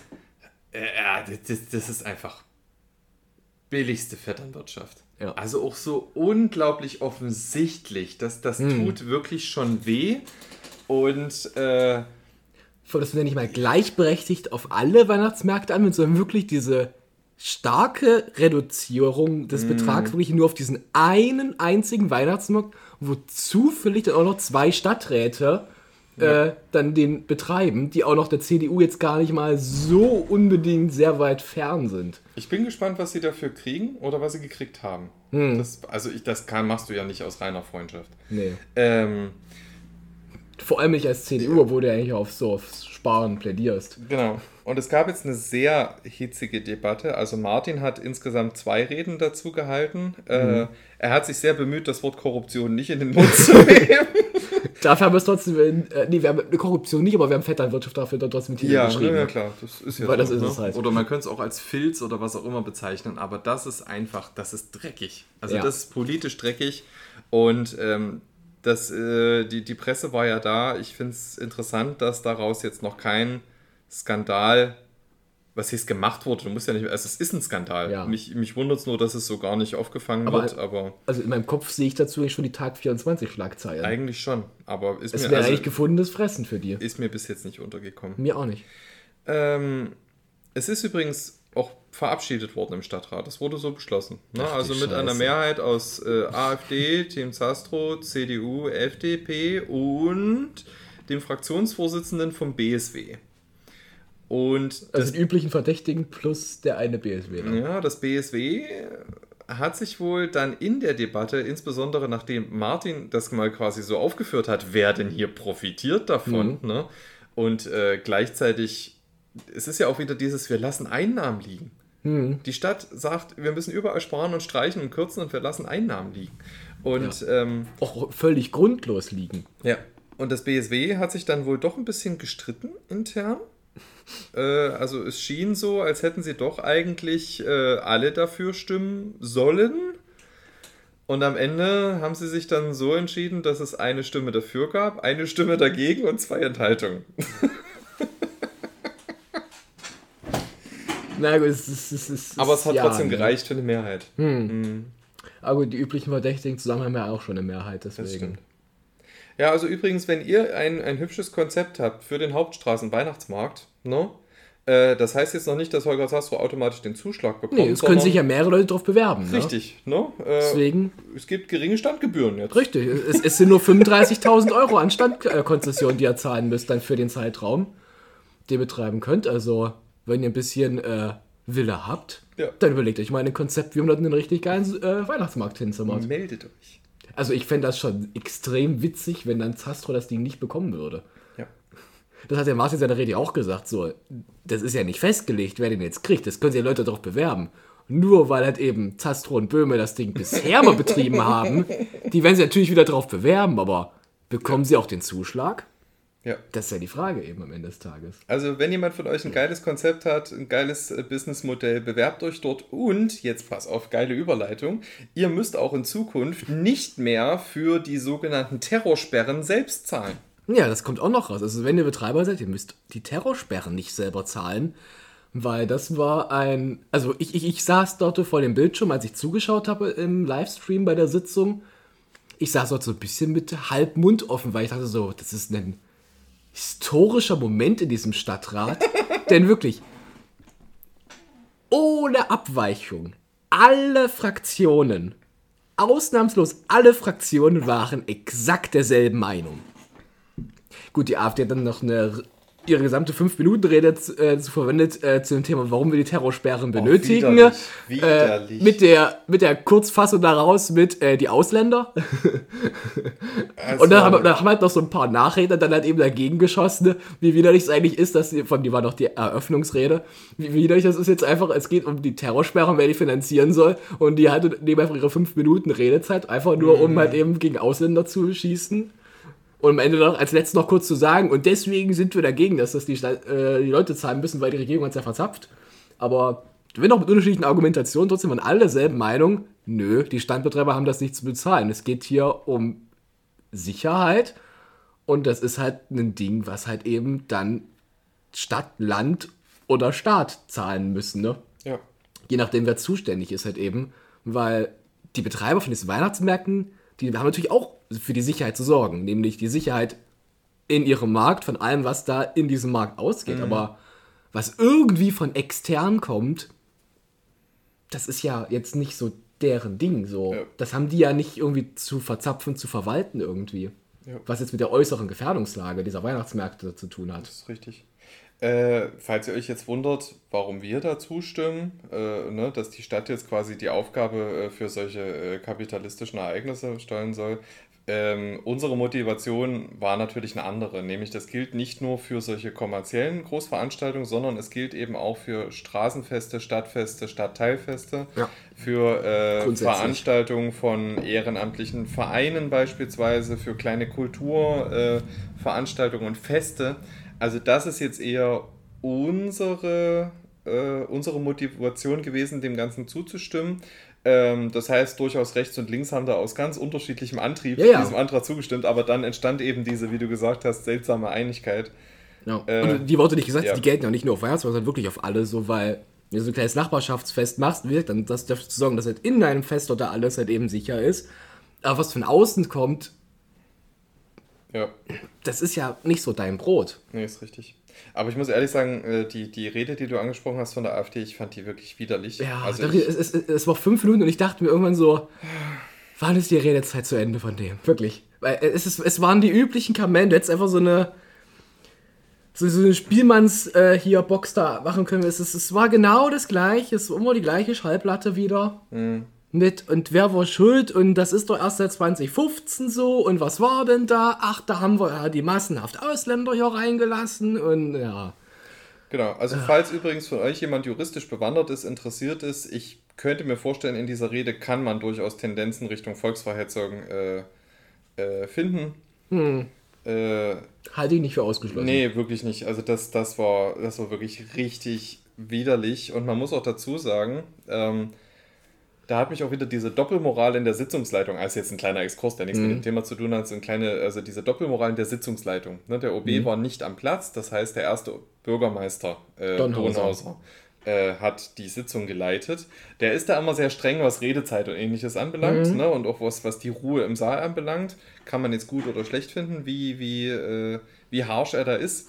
äh, das, das ist einfach billigste Vetternwirtschaft. Ja. Also auch so unglaublich offensichtlich, dass das hm. tut wirklich schon weh. Und äh, das wird ja nicht mal gleichberechtigt auf alle Weihnachtsmärkte an, sondern wirklich diese starke Reduzierung des hm. Betrags wirklich nur auf diesen einen einzigen Weihnachtsmarkt, wo zufällig dann auch noch zwei Stadträte Ja. Äh, dann den betreiben, die auch noch der C D U jetzt gar nicht mal so unbedingt sehr weit fern sind. Ich bin gespannt, was sie dafür kriegen oder was sie gekriegt haben. Hm. Das, also ich, das kann, machst du ja nicht aus reiner Freundschaft. Nee. Ähm, Vor allem nicht als C D U, ja. wo du eigentlich auf so aufs Sparen plädierst. Genau. Und es gab jetzt eine sehr hitzige Debatte. Also Martin hat insgesamt zwei Reden dazu gehalten. Mhm. Äh, er hat sich sehr bemüht, das Wort Korruption nicht in den Mund zu nehmen. Dafür haben wir es trotzdem, in, äh, nee, wir haben eine Korruption nicht, aber wir haben Vetternwirtschaft dafür dann trotzdem mit ja, geschrieben. Ja, klar, das ist ja Weil so, das ist ne? es halt. Oder man könnte es auch als Filz oder was auch immer bezeichnen, aber das ist einfach, das ist dreckig. Also ja. das ist politisch dreckig und ähm, das, äh, die, die Presse war ja da. Ich finde es interessant, dass daraus jetzt noch kein Skandal, was jetzt gemacht wurde, du musst ja nicht, also es ist ein Skandal. Ja. Mich, mich wundert es nur, dass es so gar nicht aufgefangen aber, wird, aber... Also in meinem Kopf sehe ich dazu schon die Tag vierundzwanzig-Schlagzeilen. Eigentlich schon, aber ist es mir... Es wäre also, eigentlich gefundenes Fressen für die. Ist mir bis jetzt nicht untergekommen. Mir auch nicht. Ähm, es ist übrigens auch verabschiedet worden im Stadtrat. Das wurde so beschlossen. Ne? Ach, also die mit einer Scheiße. Mehrheit aus äh, AfD, Team Zastro, C D U, F D P und dem Fraktionsvorsitzenden vom B S W. Und Also das, die üblichen Verdächtigen plus der eine B S W. ja, das B S W hat sich wohl dann in der Debatte, insbesondere nachdem Martin das mal quasi so aufgeführt hat, wer denn hier profitiert davon, Mhm. ne? Und äh, gleichzeitig, es ist ja auch wieder dieses, wir lassen Einnahmen liegen. Mhm. Die Stadt sagt, wir müssen überall sparen und streichen und kürzen und wir lassen Einnahmen liegen. Und ähm, Auch völlig grundlos liegen. ja, und das B S W hat sich dann wohl doch ein bisschen gestritten intern. Äh, also es schien so, als hätten sie doch eigentlich äh, alle dafür stimmen sollen. Und am Ende haben sie sich dann so entschieden, dass es eine Stimme dafür gab, eine Stimme dagegen und zwei Enthaltungen. Na gut, es ist... Es ist Aber es hat ja, trotzdem ne? gereicht für eine Mehrheit. Aber gut, die üblichen Verdächtigen zusammen haben ja auch schon eine Mehrheit, Das deswegen. stimmt. Ja, also übrigens, wenn ihr ein, ein hübsches Konzept habt für den Hauptstraßen-Weihnachtsmarkt, ne? Äh, das heißt jetzt noch nicht, dass Holger Sastro automatisch den Zuschlag bekommt. Nee, es können sondern- sich ja mehrere Leute drauf bewerben. Ne? Richtig, ne? Äh, Deswegen, es gibt geringe Standgebühren jetzt. richtig. Es, es sind nur fünfunddreißigtausend Euro an Standkonzession, die ihr zahlen müsst dann für den Zeitraum, den ihr betreiben könnt. Also, wenn ihr ein bisschen äh, Wille habt, Ja. dann überlegt euch mal ein Konzept, wie man dort einen richtig geilen äh, Weihnachtsmarkt hinzimmert. Meldet euch. Also, ich fände das schon extrem witzig, wenn dann Zastro das Ding nicht bekommen würde. Ja. Das hat der Martin in seiner Rede auch gesagt, so, das ist ja nicht festgelegt, wer den jetzt kriegt, das können sich ja Leute darauf bewerben. Nur weil halt eben Zastro und Böhme das Ding bisher mal betrieben haben, die werden sich natürlich wieder darauf bewerben, aber bekommen sie auch den Zuschlag? Ja. Das ist ja die Frage eben am Ende des Tages. Also, wenn jemand von euch ein geiles Konzept hat, ein geiles äh, Businessmodell, bewerbt euch dort und, jetzt pass auf, geile Überleitung, ihr müsst auch in Zukunft nicht mehr für die sogenannten Terrorsperren selbst zahlen. Ja, das kommt auch noch raus. Also wenn ihr Betreiber seid, ihr müsst die Terrorsperren nicht selber zahlen, weil das war ein... Also ich, ich, ich saß dort vor dem Bildschirm, als ich zugeschaut habe im Livestream bei der Sitzung. Ich saß dort so ein bisschen mit halb Mund offen, weil ich dachte so, das ist ein historischer Moment in diesem Stadtrat. Denn wirklich, ohne Abweichung, alle Fraktionen, ausnahmslos alle Fraktionen waren exakt derselben Meinung. Gut, die AfD hat dann noch eine, ihre gesamte fünf Minuten Rede äh, zu verwendet äh, zu dem Thema, warum wir die Terrorsperren benötigen. widerlich, äh, widerlich. mit, der, mit der Kurzfassung daraus mit äh, die Ausländer. Also, Und dann haben, dann haben halt noch so ein paar Nachredner dann halt eben dagegen geschossen, wie widerlich es eigentlich ist, dass die, von die war noch die Eröffnungsrede, wie widerlich das ist jetzt einfach, es geht um die Terrorsperren, wer die finanzieren soll, und die halt nehmen einfach ihre fünf Minuten Redezeit, einfach nur Mhm. um halt eben gegen Ausländer zu schießen. Und am Ende noch als letztes noch kurz zu sagen, und deswegen sind wir dagegen, dass das die, Stadt, äh, die Leute zahlen müssen, weil die Regierung hat es ja verzapft. Aber wenn auch mit unterschiedlichen Argumentationen, trotzdem waren alle derselben Meinung, nö, die Standbetreiber haben das nicht zu bezahlen. Es geht hier um Sicherheit und das ist halt ein Ding, was halt eben dann Stadt, Land oder Staat zahlen müssen, ne? ja. Je nachdem, wer zuständig ist halt eben, weil die Betreiber von diesen Weihnachtsmärkten, die haben natürlich auch für die Sicherheit zu sorgen, nämlich die Sicherheit in ihrem Markt, von allem, was da in diesem Markt ausgeht, Mhm. aber was irgendwie von extern kommt, das ist ja jetzt nicht so deren Ding, so. Ja. Das haben die ja nicht irgendwie zu verzapfen, zu verwalten irgendwie. Ja. Was jetzt mit der äußeren Gefährdungslage dieser Weihnachtsmärkte zu tun hat. Das ist richtig. Äh, falls ihr euch jetzt wundert, warum wir da zustimmen, äh, ne, dass die Stadt jetzt quasi die Aufgabe äh, für solche äh, kapitalistischen Ereignisse stellen soll, ähm, unsere Motivation war natürlich eine andere, nämlich das gilt nicht nur für solche kommerziellen Großveranstaltungen, sondern es gilt eben auch für Straßenfeste, Stadtfeste, Stadtteilfeste, Ja. für äh, Grundsätzlich. Veranstaltungen von ehrenamtlichen Vereinen beispielsweise, für kleine Kulturveranstaltungen äh, Veranstaltungen und Feste. Also das ist jetzt eher unsere, äh, unsere Motivation gewesen, dem Ganzen zuzustimmen. Ähm, das heißt, durchaus rechts und links haben da aus ganz unterschiedlichem Antrieb Ja, ja. diesem Antrag zugestimmt, aber dann entstand eben diese, wie du gesagt hast, seltsame Einigkeit. Ja. Äh, und die Worte, die ich gesagt habe, ja. die gelten ja nicht nur auf Weihnachtsmarkt, sondern wirklich auf alle, so, weil wenn du so ein kleines Nachbarschaftsfest machst, wird dann das dafür zu sorgen, dass halt in deinem Fest dort da alles halt eben sicher ist. Aber was von außen kommt, Ja, das ist ja nicht so dein Brot. nee, ist richtig. Aber ich muss ehrlich sagen, äh, die, die Rede, die du angesprochen hast von der AfD, ich fand die wirklich widerlich. Ja, also da- ich, es, es, es war fünf Minuten und ich dachte mir irgendwann so, wann ist die Redezeit zu Ende von dem? Wirklich. Weil es, ist, es waren die üblichen Kamellen, du hättest einfach so eine so, so eine Spielmanns äh, hier Box da machen können. Es, ist, es war genau das gleiche, es war immer die gleiche Schallplatte wieder. Mhm. Mit, und wer war schuld? Und das ist doch erst seit zwanzig fünfzehn so. Und was war denn da? Ach, da haben wir ja die massenhaft Ausländer hier reingelassen. Und ja. Genau, also falls übrigens von euch jemand juristisch bewandert ist, interessiert ist, ich könnte mir vorstellen, in dieser Rede kann man durchaus Tendenzen Richtung Volksverhetzung äh, äh, finden. Hm. Äh, Halte ich nicht für ausgeschlossen. nee, wirklich nicht. Also das, das, war, das war wirklich richtig widerlich. Und man muss auch dazu sagen, ähm, da hat mich auch wieder diese Doppelmoral in der Sitzungsleitung, also jetzt ein kleiner Exkurs, der nichts Mhm. mit dem Thema zu tun hat, so eine kleine, also diese Doppelmoral in der Sitzungsleitung. Ne, der O B Mhm. war nicht am Platz, das heißt, der erste Bürgermeister, äh, Donhauser. Donhauser, äh, hat die Sitzung geleitet. Der ist da immer sehr streng, was Redezeit und ähnliches anbelangt, Mhm. ne, und auch was, was die Ruhe im Saal anbelangt. Kann man jetzt gut oder schlecht finden, wie, wie, äh, wie harsch er da ist.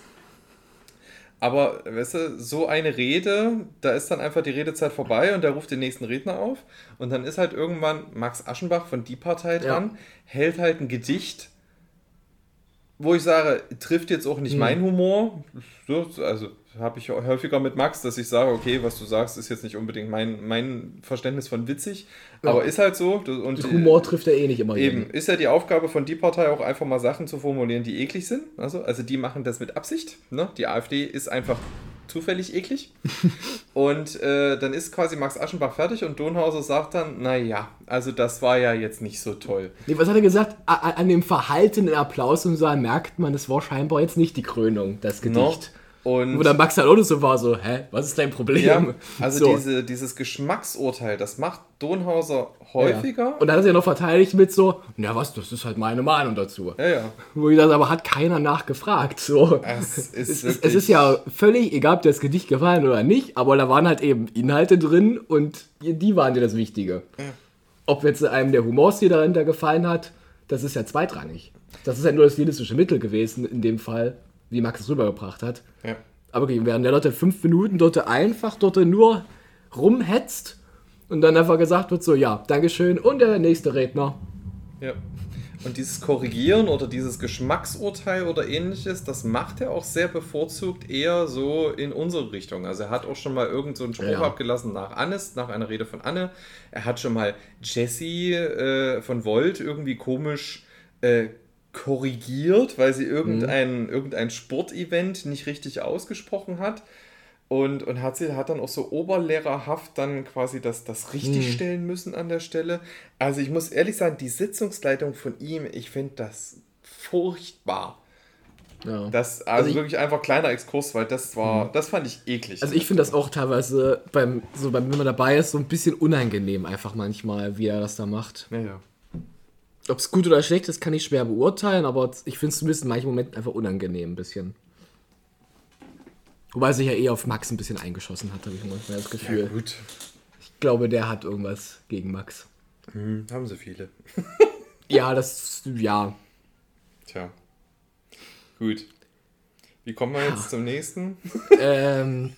Aber, weißt du, so eine Rede, da ist dann einfach die Redezeit vorbei und der ruft den nächsten Redner auf. Und dann ist halt irgendwann Max Aschenbach von Die Partei dran, hält halt ein Gedicht, wo ich sage, trifft jetzt auch nicht Mhm. mein Humor. So, also habe ich häufiger mit Max, dass ich sage, okay, was du sagst, ist jetzt nicht unbedingt mein, mein Verständnis von witzig, Ja. aber ist halt so. Und Humor trifft ja eh nicht immer Eben, jeden. ist ja die Aufgabe von Die Partei auch einfach mal Sachen zu formulieren, die eklig sind. Also, also die machen das mit Absicht. Ne? Die AfD ist einfach zufällig eklig. Und äh, dann ist quasi Max Aschenbach fertig und Donhauser sagt dann, naja, also das war ja jetzt nicht so toll. Nee, was hat er gesagt? A a- an dem verhaltenen Applaus im Saal merkt man, es war scheinbar jetzt nicht die Krönung, das Gedicht. Und Wo der Max halt auch noch so war, so, hä, was ist dein Problem? ja, also so. diese, dieses Geschmacksurteil, das macht Donhauser häufiger. Ja. Und dann hat er ja noch verteidigt mit so, ja was, das ist halt meine Meinung dazu. Ja, ja. Wo ich das aber hat keiner nachgefragt. So. Es ist, Es ist, wirklich- es ist ja völlig egal, ob dir das Gedicht gefallen oder nicht, aber da waren halt eben Inhalte drin und die waren dir das Wichtige. Ja. Ob jetzt einem der Humorstil dahinter gefallen hat, das ist ja zweitrangig. Das ist ja nur das stilistische Mittel gewesen, in dem Fall, wie Max es rübergebracht hat. Ja. Aber okay, während der Leute fünf Minuten dort einfach dort nur rumhetzt und dann einfach gesagt wird so, ja, Dankeschön und der nächste Redner. Ja. Und dieses Korrigieren oder dieses Geschmacksurteil oder ähnliches, das macht er auch sehr bevorzugt eher so in unsere Richtung. Also er hat auch schon mal irgend so einen Spruch Ja. abgelassen nach Annes, nach einer Rede von Anne. Er hat schon mal Jessie äh, von Volt irgendwie komisch äh, korrigiert, weil sie irgendein, irgendein Sportevent nicht richtig ausgesprochen hat. Und, und hat sie hat dann auch so oberlehrerhaft dann quasi das, das richtig stellen müssen an der Stelle. Also ich muss ehrlich sagen, die Sitzungsleitung von ihm, ich finde das furchtbar. Ja. Das, also, Also ich- wirklich einfach kleiner Exkurs, weil das war, das fand ich eklig. Also ich finde das auch teilweise, beim, so beim, wenn man dabei ist, so ein bisschen unangenehm einfach manchmal, wie er das da macht. Ja, ja. Ob es gut oder schlecht ist, kann ich schwer beurteilen, aber ich finde es zumindest in manchen Momenten einfach unangenehm ein bisschen. Wobei er sich ja eh auf Max ein bisschen eingeschossen hat, habe ich manchmal das Gefühl. Ja, gut. Ich glaube, der hat irgendwas gegen Max. Hm, haben sie viele. Ja, das, ja. Tja. Gut. Wie kommen wir jetzt zum nächsten? ähm,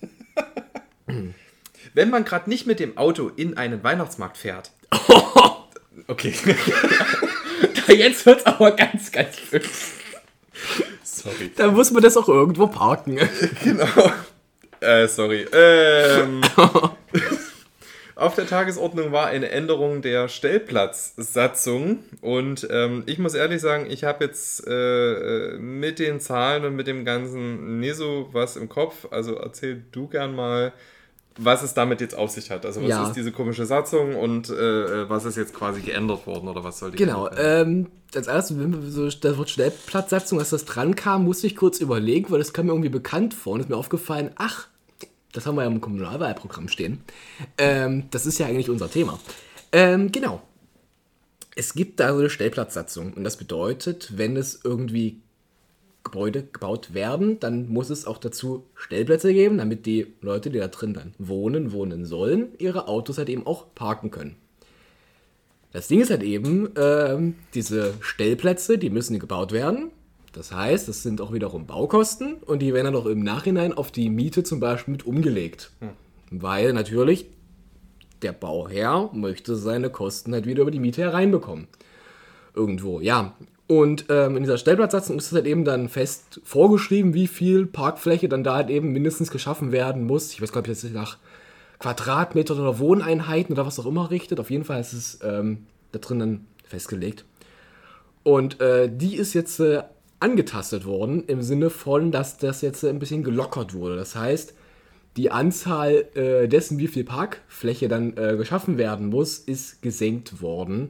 Wenn man gerade nicht mit dem Auto in einen Weihnachtsmarkt fährt. Okay. jetzt wird's aber ganz, ganz böse. Sorry. Da muss man das auch irgendwo parken. Genau. Äh, sorry. Ähm, auf der Tagesordnung war eine Änderung der Stellplatzsatzung und ähm, ich muss ehrlich sagen, ich habe jetzt äh, mit den Zahlen und mit dem Ganzen nie so was im Kopf. Also erzähl du gern mal, was es damit jetzt auf sich hat. Also was Ja. ist diese komische Satzung und äh, was ist jetzt quasi geändert worden oder was soll die Genau, geändert werden? ähm, als erstes, wenn wir so das Wort Stellplatzsatzung, als das dran kam, musste ich kurz überlegen, weil das kam mir irgendwie bekannt vor und ist mir aufgefallen, ach, das haben wir ja im Kommunalwahlprogramm stehen. Ähm, das ist ja eigentlich unser Thema. Ähm, genau. Es gibt da so eine Stellplatzsatzung und das bedeutet, wenn es irgendwie Gebäude gebaut werden, dann muss es auch dazu Stellplätze geben, damit die Leute, die da drin dann wohnen, wohnen sollen, ihre Autos halt eben auch parken können. Das Ding ist halt eben, ähm, diese Stellplätze, die müssen gebaut werden. Das heißt, das sind auch wiederum Baukosten und die werden dann auch im Nachhinein auf die Miete zum Beispiel mit umgelegt. Hm. Weil natürlich der Bauherr möchte seine Kosten halt wieder über die Miete hereinbekommen. Irgendwo, ja. Und ähm, in dieser Stellplatzsatzung ist es halt eben dann fest vorgeschrieben, wie viel Parkfläche dann da halt eben mindestens geschaffen werden muss. Ich weiß gar nicht, ob das nach Quadratmetern oder Wohneinheiten oder was auch immer richtet. Auf jeden Fall ist es ähm, da drin dann festgelegt. Und äh, die ist jetzt äh, angetastet worden im Sinne von, dass das jetzt äh, ein bisschen gelockert wurde. Das heißt, die Anzahl äh, dessen, wie viel Parkfläche dann äh, geschaffen werden muss, ist gesenkt worden.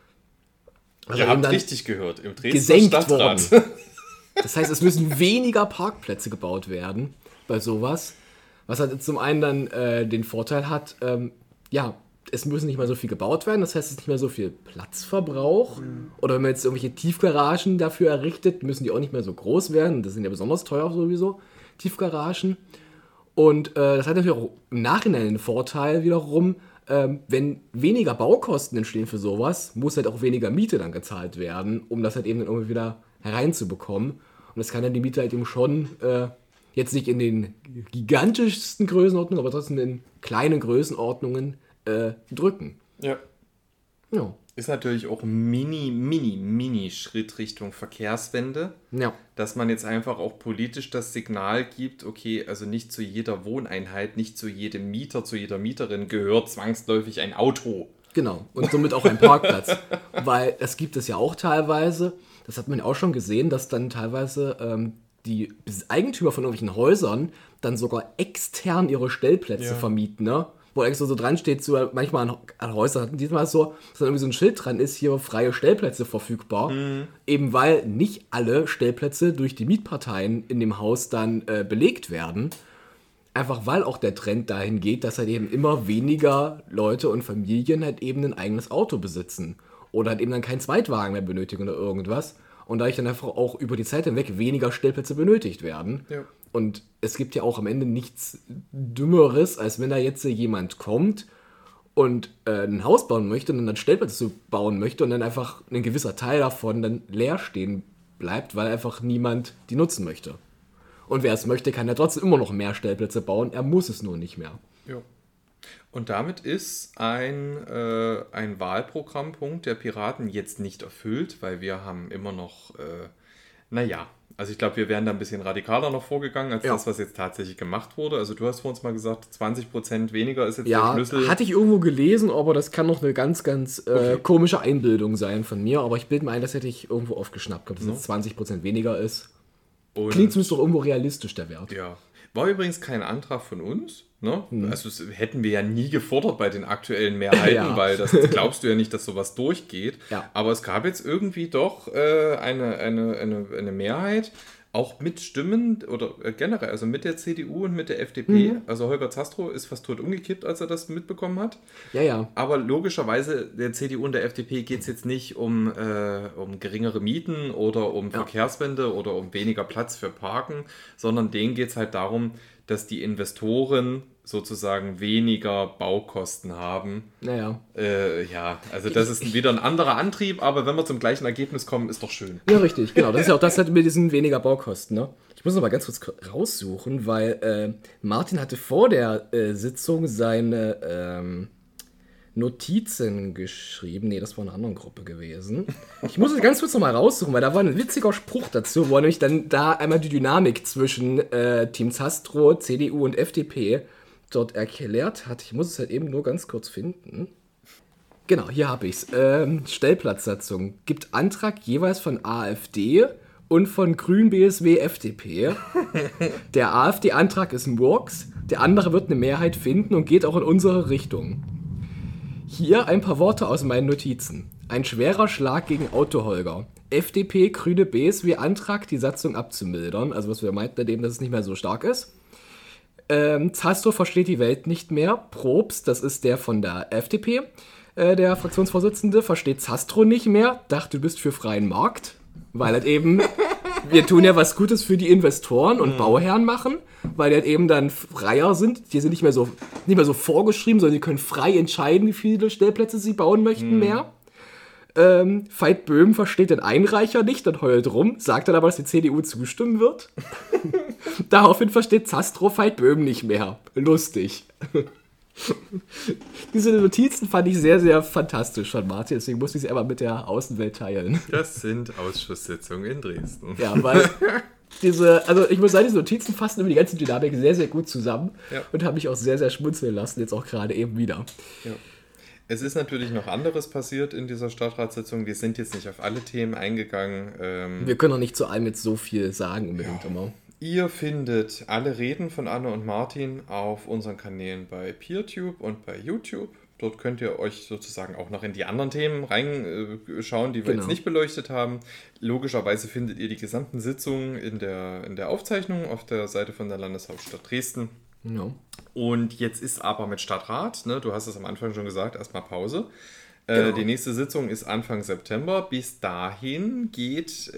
Also Ihr habt richtig gehört, im Dresdner gesenkt Stadtrat. Worden. Das heißt, es müssen weniger Parkplätze gebaut werden bei sowas. Was halt zum einen dann äh, den Vorteil hat, ähm, ja, es müssen nicht mehr so viel gebaut werden, das heißt, es ist nicht mehr so viel Platzverbrauch. Mhm. Oder wenn man jetzt irgendwelche Tiefgaragen dafür errichtet, müssen die auch nicht mehr so groß werden. Das sind ja besonders teuer sowieso, Tiefgaragen. Und äh, das hat natürlich auch im Nachhinein den Vorteil wiederum, ähm, wenn weniger Baukosten entstehen für sowas, muss halt auch weniger Miete dann gezahlt werden, um das halt eben dann irgendwie wieder hereinzubekommen. Und das kann dann die Miete halt eben schon äh, jetzt nicht in den gigantischsten Größenordnungen, aber trotzdem in kleinen Größenordnungen äh, drücken. Ja. Ja. Ist natürlich auch ein mini, mini, mini Schritt Richtung Verkehrswende. Ja. Dass man jetzt einfach auch politisch das Signal gibt, okay, also nicht zu jeder Wohneinheit, nicht zu jedem Mieter, zu jeder Mieterin gehört zwangsläufig ein Auto. Genau. Und somit auch ein Parkplatz. Weil das gibt es ja auch teilweise, das hat man ja auch schon gesehen, dass dann teilweise ähm, die Eigentümer von irgendwelchen Häusern dann sogar extern ihre Stellplätze ja. vermieten, ne? Wo extra so dran steht, so manchmal an, an Häusern, diesmal so, dass dann irgendwie so ein Schild dran ist, hier freie Stellplätze verfügbar. Mhm. Eben weil nicht alle Stellplätze durch die Mietparteien in dem Haus dann äh, belegt werden. Einfach weil auch der Trend dahin geht, dass halt eben immer weniger Leute und Familien halt eben ein eigenes Auto besitzen. Oder halt eben dann keinen Zweitwagen mehr benötigen oder irgendwas. Und dadurch dann einfach auch über die Zeit hinweg weniger Stellplätze benötigt werden. Ja. Und es gibt ja auch am Ende nichts Dümmeres, als wenn da jetzt jemand kommt und äh, ein Haus bauen möchte und dann Stellplätze bauen möchte und dann einfach ein gewisser Teil davon dann leer stehen bleibt, weil einfach niemand die nutzen möchte. Und wer es möchte, kann ja trotzdem immer noch mehr Stellplätze bauen, er muss es nur nicht mehr. Ja. Und damit ist ein, äh, ein Wahlprogrammpunkt der Piraten jetzt nicht erfüllt, weil wir haben immer noch, äh, naja, also ich glaube, wir wären da ein bisschen radikaler noch vorgegangen, als ja. das, was jetzt tatsächlich gemacht wurde. Also du hast vor uns mal gesagt, zwanzig Prozent weniger ist jetzt ja, der Schlüssel. Ja, hatte ich irgendwo gelesen, aber das kann noch eine ganz, ganz äh, okay. komische Einbildung sein von mir. Aber ich bilde mir ein, das hätte ich irgendwo aufgeschnappt, dass es jetzt zwanzig Prozent weniger ist. Und klingt zumindest doch irgendwo realistisch, der Wert. Ja. War übrigens kein Antrag von uns. Ne? Hm. Also das hätten wir ja nie gefordert bei den aktuellen Mehrheiten, ja. weil das glaubst du ja nicht, dass sowas durchgeht. Ja. Aber es gab jetzt irgendwie doch äh, eine, eine, eine, eine Mehrheit, auch mit Stimmen oder äh, generell, also mit der C D U und mit der F D P. Mhm. Also Holger Zastrow ist fast tot umgekippt, als er das mitbekommen hat. Ja, ja. Aber logischerweise, der C D U und der F D P geht es jetzt nicht um, äh, um geringere Mieten oder um ja. Verkehrswende oder um weniger Platz für Parken, sondern denen geht es halt darum, dass die Investoren sozusagen weniger Baukosten haben. Naja. Äh, ja, also das ist wieder ein anderer Antrieb, aber wenn wir zum gleichen Ergebnis kommen, ist doch schön. Ja, richtig, genau. Das ist ja auch das halt mit diesen weniger Baukosten, ne? Ich muss noch mal ganz kurz raussuchen, weil äh, Martin hatte vor der äh, Sitzung seine ähm, Notizen geschrieben. Nee, das war eine andere Gruppe gewesen. Ich muss es ganz kurz noch mal raussuchen, weil da war ein witziger Spruch dazu, wo er nämlich dann da einmal die Dynamik zwischen äh, Team Zastrow, C D U und F D P dort erklärt hat. Ich muss es halt eben nur ganz kurz finden. Genau, hier habe ich es. Ähm, Stellplatzsatzung. Gibt Antrag jeweils von AfD und von Grün, B S W, F D P. Der AfD-Antrag ist Murks, der andere wird eine Mehrheit finden und geht auch in unsere Richtung. Hier ein paar Worte aus meinen Notizen. Ein schwerer Schlag gegen Autoholger. F D P, Grüne, B S W Antrag, die Satzung abzumildern. Also was wir meinten, dem, dass es nicht mehr so stark ist. Ähm, Zastrow versteht die Welt nicht mehr. Probst, das ist der von der F D P, äh, der Fraktionsvorsitzende, versteht Zastrow nicht mehr. Dachte, du bist für freien Markt. Weil halt eben, wir tun ja was Gutes für die Investoren und mhm. Bauherren machen, weil die halt eben dann freier sind. Die sind nicht mehr so, nicht mehr so vorgeschrieben, sondern die können frei entscheiden, wie viele Stellplätze sie bauen möchten mhm. mehr. ähm, Veit Böhm versteht den Einreicher nicht und heult rum, sagt dann aber, dass die C D U zustimmen wird. Daraufhin versteht Zastro Veit Böhm nicht mehr. Lustig. Diese Notizen fand ich sehr, sehr fantastisch von Martin, deswegen musste ich sie einmal mit der Außenwelt teilen. Das sind Ausschusssitzungen in Dresden. Ja, weil diese, also ich muss sagen, diese Notizen fassen über die ganze Dynamik sehr, sehr gut zusammen Ja. und haben mich auch sehr, sehr schmunzeln lassen, jetzt auch gerade eben wieder. Ja. Es ist natürlich noch anderes passiert in dieser Stadtratssitzung. Wir sind jetzt nicht auf alle Themen eingegangen. Ähm, Wir können auch nicht zu allem jetzt so viel sagen unbedingt immer. Ihr findet alle Reden von Anne und Martin auf unseren Kanälen bei PeerTube und bei YouTube. Dort könnt ihr euch sozusagen auch noch in die anderen Themen reinschauen, die wir Genau. jetzt nicht beleuchtet haben. Logischerweise findet ihr die gesamten Sitzungen in der, in der Aufzeichnung auf der Seite von der Landeshauptstadt Dresden. Ja. Und jetzt ist aber mit Stadtrat, ne, du hast es am Anfang schon gesagt, erstmal Pause. Äh, Genau. Die nächste Sitzung ist Anfang September. Bis dahin geht,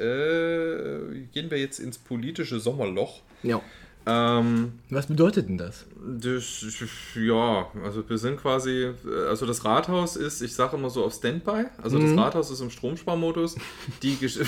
äh, gehen wir jetzt ins politische Sommerloch. ja. Ähm, Was bedeutet denn das? das, ja, also wir sind quasi, also das Rathaus ist, ich sage immer so auf Standby, also das Rathaus ist im Stromsparmodus. Die Gesch-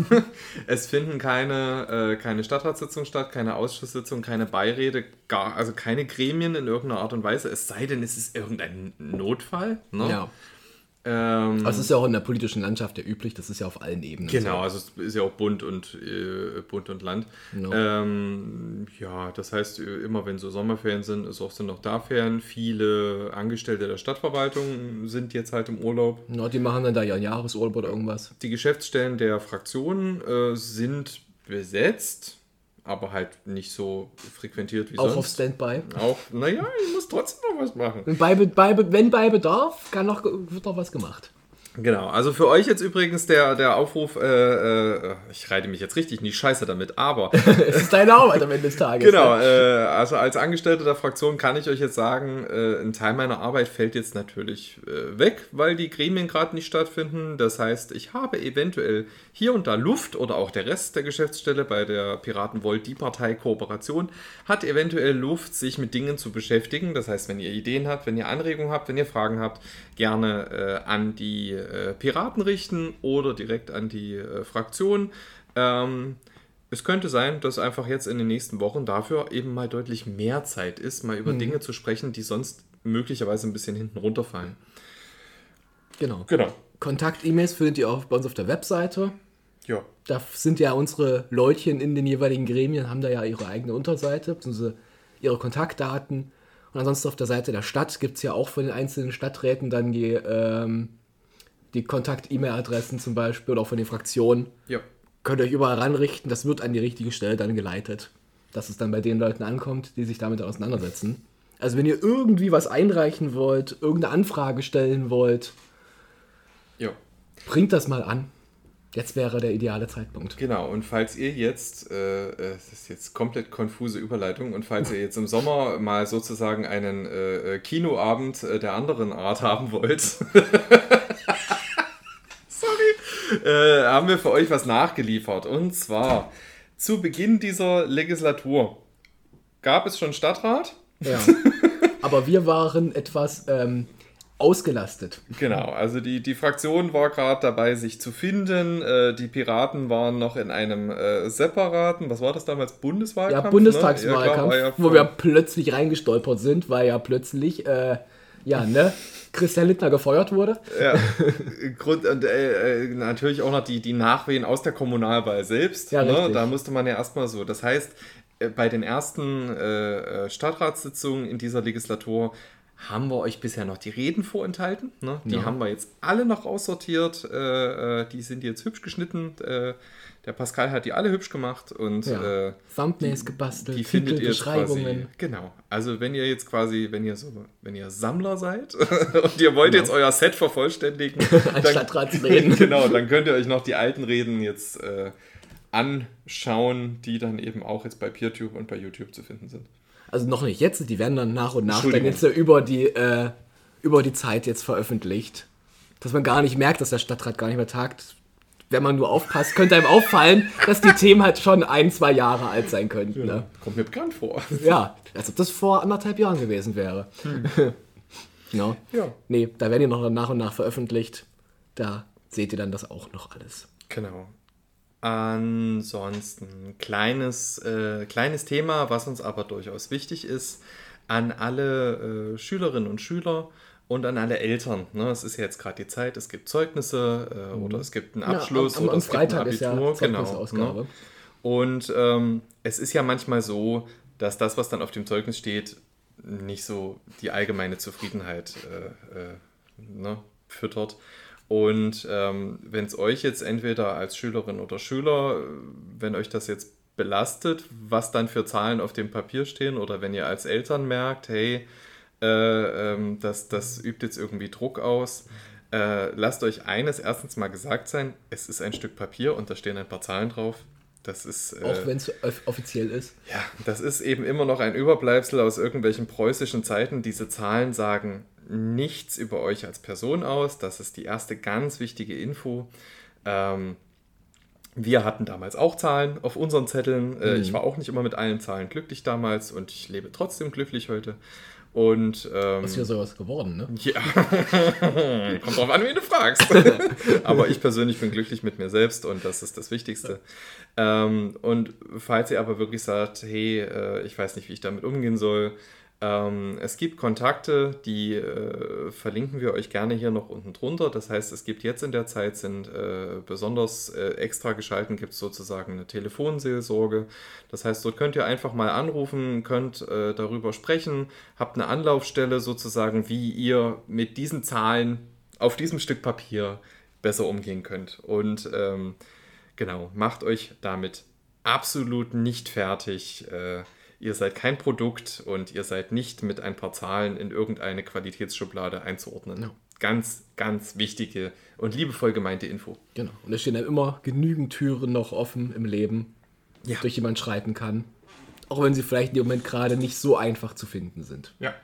es finden keine, äh, keine Stadtratssitzung statt, keine Ausschusssitzung, keine Beirede, gar, also keine Gremien in irgendeiner Art und Weise, es sei denn, es ist irgendein Notfall. Ne? Ja. Ähm, Aber es ist ja auch in der politischen Landschaft ja üblich, das ist ja auf allen Ebenen. Genau, so. also es ist ja auch Bund und, äh, Bund und Land. Genau. Ähm, ja, das heißt, immer wenn so Sommerferien sind, ist auch sind noch da Ferien. Viele Angestellte der Stadtverwaltung sind jetzt halt im Urlaub. Ja, die machen dann da ja einen Jahresurlaub oder irgendwas. Die Geschäftsstellen der Fraktionen äh, sind besetzt, aber halt nicht so frequentiert wie Auch auf sonst. Standby. Auch, naja, ich muss trotzdem noch was machen. Und bei, bei, wenn bei Bedarf, kann noch, wird noch was gemacht. Genau, also für euch jetzt übrigens der, der Aufruf, äh, äh, ich reite mich jetzt richtig in die Scheiße damit, aber Es ist deine Arbeit am Ende des Tages. genau, Ne? äh, also als Angestellter der Fraktion kann ich euch jetzt sagen, äh, ein Teil meiner Arbeit fällt jetzt natürlich äh, weg, weil die Gremien gerade nicht stattfinden. Das heißt, ich habe eventuell hier und da Luft oder auch der Rest der Geschäftsstelle bei der Piratenvolt, die Partei Kooperation, hat eventuell Luft, sich mit Dingen zu beschäftigen. Das heißt, wenn ihr Ideen habt, wenn ihr Anregungen habt, wenn ihr Fragen habt, gerne äh, an die äh, Piraten richten oder direkt an die äh, Fraktion. Ähm, Es könnte sein, dass einfach jetzt in den nächsten Wochen dafür eben mal deutlich mehr Zeit ist, mal über Dinge zu sprechen, die sonst möglicherweise ein bisschen hinten runterfallen. Genau. Genau. Kontakt-E-Mails findet ihr auch bei uns auf der Webseite. Ja. Da sind ja unsere Leutchen in den jeweiligen Gremien, haben da ja ihre eigene Unterseite, beziehungsweise ihre Kontaktdaten. Und ansonsten auf der Seite der Stadt gibt es ja auch von den einzelnen Stadträten dann die, ähm, die Kontakt-E-Mail-Adressen zum Beispiel oder auch von den Fraktionen. Ja. Könnt ihr euch überall ranrichten, das wird an die richtige Stelle dann geleitet. Dass es dann bei den Leuten ankommt, die sich damit auseinandersetzen. Also wenn ihr irgendwie was einreichen wollt, irgendeine Anfrage stellen wollt, Ja. bringt das mal an. Jetzt wäre der ideale Zeitpunkt. Genau, und falls ihr jetzt, äh, es ist jetzt komplett konfuse Überleitung, und falls ihr jetzt im Sommer mal sozusagen einen äh, Kinoabend äh, der anderen Art haben wollt, sorry, äh, haben wir für euch was nachgeliefert. Und zwar, zu Beginn dieser Legislatur gab es schon Stadtrat. Ja. Aber wir waren etwas ähm, ausgelastet. Genau, also die, die Fraktion war gerade dabei, sich zu finden. Äh, die Piraten waren noch in einem äh, separaten, was war das damals, Bundeswahlkampf? Ja, Bundestagswahlkampf, Ne? Ja, klar, war ja wo voll- wir plötzlich reingestolpert sind, weil ja plötzlich, äh, ja, ne, Christian Lindner gefeuert wurde. Ja, Grund, und, äh, äh, natürlich auch noch die, die Nachwehen aus der Kommunalwahl selbst. Ja, ne? richtig. Da musste man ja erstmal so. Das heißt, äh, bei den ersten äh, Stadtratssitzungen in dieser Legislatur haben wir euch bisher noch die Reden vorenthalten. Ne? Die Ja. haben wir jetzt alle noch aussortiert. Äh, äh, die sind jetzt hübsch geschnitten. Äh, der Pascal hat die alle hübsch gemacht. Und Ja. äh, Thumbnails gebastelt, die Titel, findet ihr jetzt Beschreibungen. quasi. Genau. Also wenn ihr jetzt quasi, wenn ihr so, wenn ihr Sammler seid und ihr wollt Genau. jetzt euer Set vervollständigen, An dann, Stadtratsreden. genau, dann könnt ihr euch noch die alten Reden jetzt äh, anschauen, die dann eben auch jetzt bei PeerTube und bei YouTube zu finden sind. Also noch nicht jetzt, die werden dann nach und nach dann Entschuldigung. jetzt so über die, äh, über die Zeit jetzt veröffentlicht. Dass man gar nicht merkt, dass der Stadtrat gar nicht mehr tagt. Wenn man nur aufpasst, könnte einem auffallen, dass die Themen halt schon ein, zwei Jahre alt sein könnten. Ne? Kommt mir bekannt vor. Ja, als ob das vor anderthalb Jahren gewesen wäre. Ja. Ja. Nee, da werden die noch nach und nach veröffentlicht. Da seht ihr dann das auch noch alles. Genau. Ansonsten kleines, äh, kleines Thema, was uns aber durchaus wichtig ist, an alle äh, Schülerinnen und Schüler und an alle Eltern. Ne? Es ist ja jetzt gerade die Zeit, es gibt Zeugnisse äh, mhm. oder es gibt einen Abschluss ja, am, am, oder am es Freitag gibt ein Abitur. Ist ja Zeugnisausgabe. Genau, ne? Und ähm, es ist ja manchmal so, dass das, was dann auf dem Zeugnis steht, nicht so die allgemeine Zufriedenheit äh, äh, ne, füttert. Und ähm, wenn es euch jetzt entweder als Schülerin oder Schüler, wenn euch das jetzt belastet, was dann für Zahlen auf dem Papier stehen, oder wenn ihr als Eltern merkt, hey, äh, ähm, das, das übt jetzt irgendwie Druck aus, äh, lasst euch eines erstens mal gesagt sein, es ist ein Stück Papier und da stehen ein paar Zahlen drauf. Das ist, äh, auch wenn es offiziell ist. Ja, das ist eben immer noch ein Überbleibsel aus irgendwelchen preußischen Zeiten. Diese Zahlen sagen nichts über euch als Person aus. Das ist die erste ganz wichtige Info. Ähm, wir hatten damals auch Zahlen auf unseren Zetteln. Äh, mhm. Ich war auch nicht immer mit allen Zahlen glücklich damals und ich lebe trotzdem glücklich heute. Und, ähm, ist ja sowas geworden, ne? Ja, kommt drauf an, wen du fragst. Aber ich persönlich bin glücklich mit mir selbst und das ist das Wichtigste. Ähm, und falls ihr aber wirklich sagt, hey, äh, ich weiß nicht, wie ich damit umgehen soll, ähm, es gibt Kontakte, die äh, verlinken wir euch gerne hier noch unten drunter. Das heißt, es gibt jetzt in der Zeit, sind äh, besonders äh, extra geschalten, gibt es sozusagen eine Telefonseelsorge. Das heißt, dort könnt ihr einfach mal anrufen, könnt äh, darüber sprechen, habt eine Anlaufstelle sozusagen, wie ihr mit diesen Zahlen auf diesem Stück Papier besser umgehen könnt. Und ähm, genau, macht euch damit absolut nicht fertig. Äh, Ihr seid kein Produkt und ihr seid nicht mit ein paar Zahlen in irgendeine Qualitätsschublade einzuordnen. Ja. Ganz, ganz wichtige und liebevoll gemeinte Info. Genau. Und es stehen dann immer genügend Türen noch offen im Leben, ja. durch die man schreiten kann. Auch wenn sie vielleicht im Moment gerade nicht so einfach zu finden sind. Ja.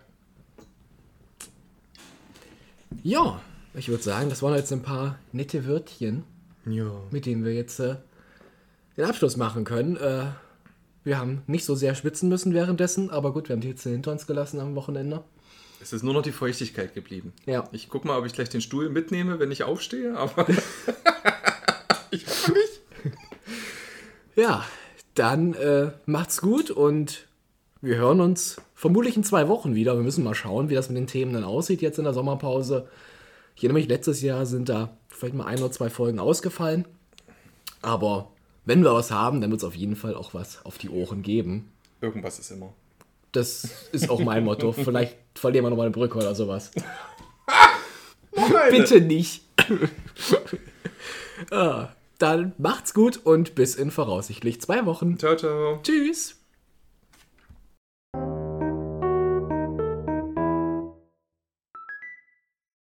Ja, ich würde sagen, das waren jetzt ein paar nette Wörtchen, ja. mit denen wir jetzt äh, den Abschluss machen können. Äh, Wir haben nicht so sehr schwitzen müssen währenddessen, aber gut, wir haben die Hitze hinter uns gelassen am Wochenende. Es ist nur noch die Feuchtigkeit geblieben. Ja. Ich guck mal, ob ich gleich den Stuhl mitnehme, wenn ich aufstehe, aber ich hoffe nicht. Ja, dann äh, macht's gut und wir hören uns vermutlich in zwei Wochen wieder. Wir müssen mal schauen, wie das mit den Themen dann aussieht jetzt in der Sommerpause. Ich erinnere mich, letztes Jahr sind da vielleicht mal ein oder zwei Folgen ausgefallen, aber wenn wir was haben, dann wird es auf jeden Fall auch was auf die Ohren geben. Irgendwas ist immer. Das ist auch mein Motto. Vielleicht verlieren wir nochmal eine Brücke oder sowas. Bitte nicht. ah, dann macht's gut und bis in voraussichtlich zwei Wochen. Ciao, ciao. Tschüss.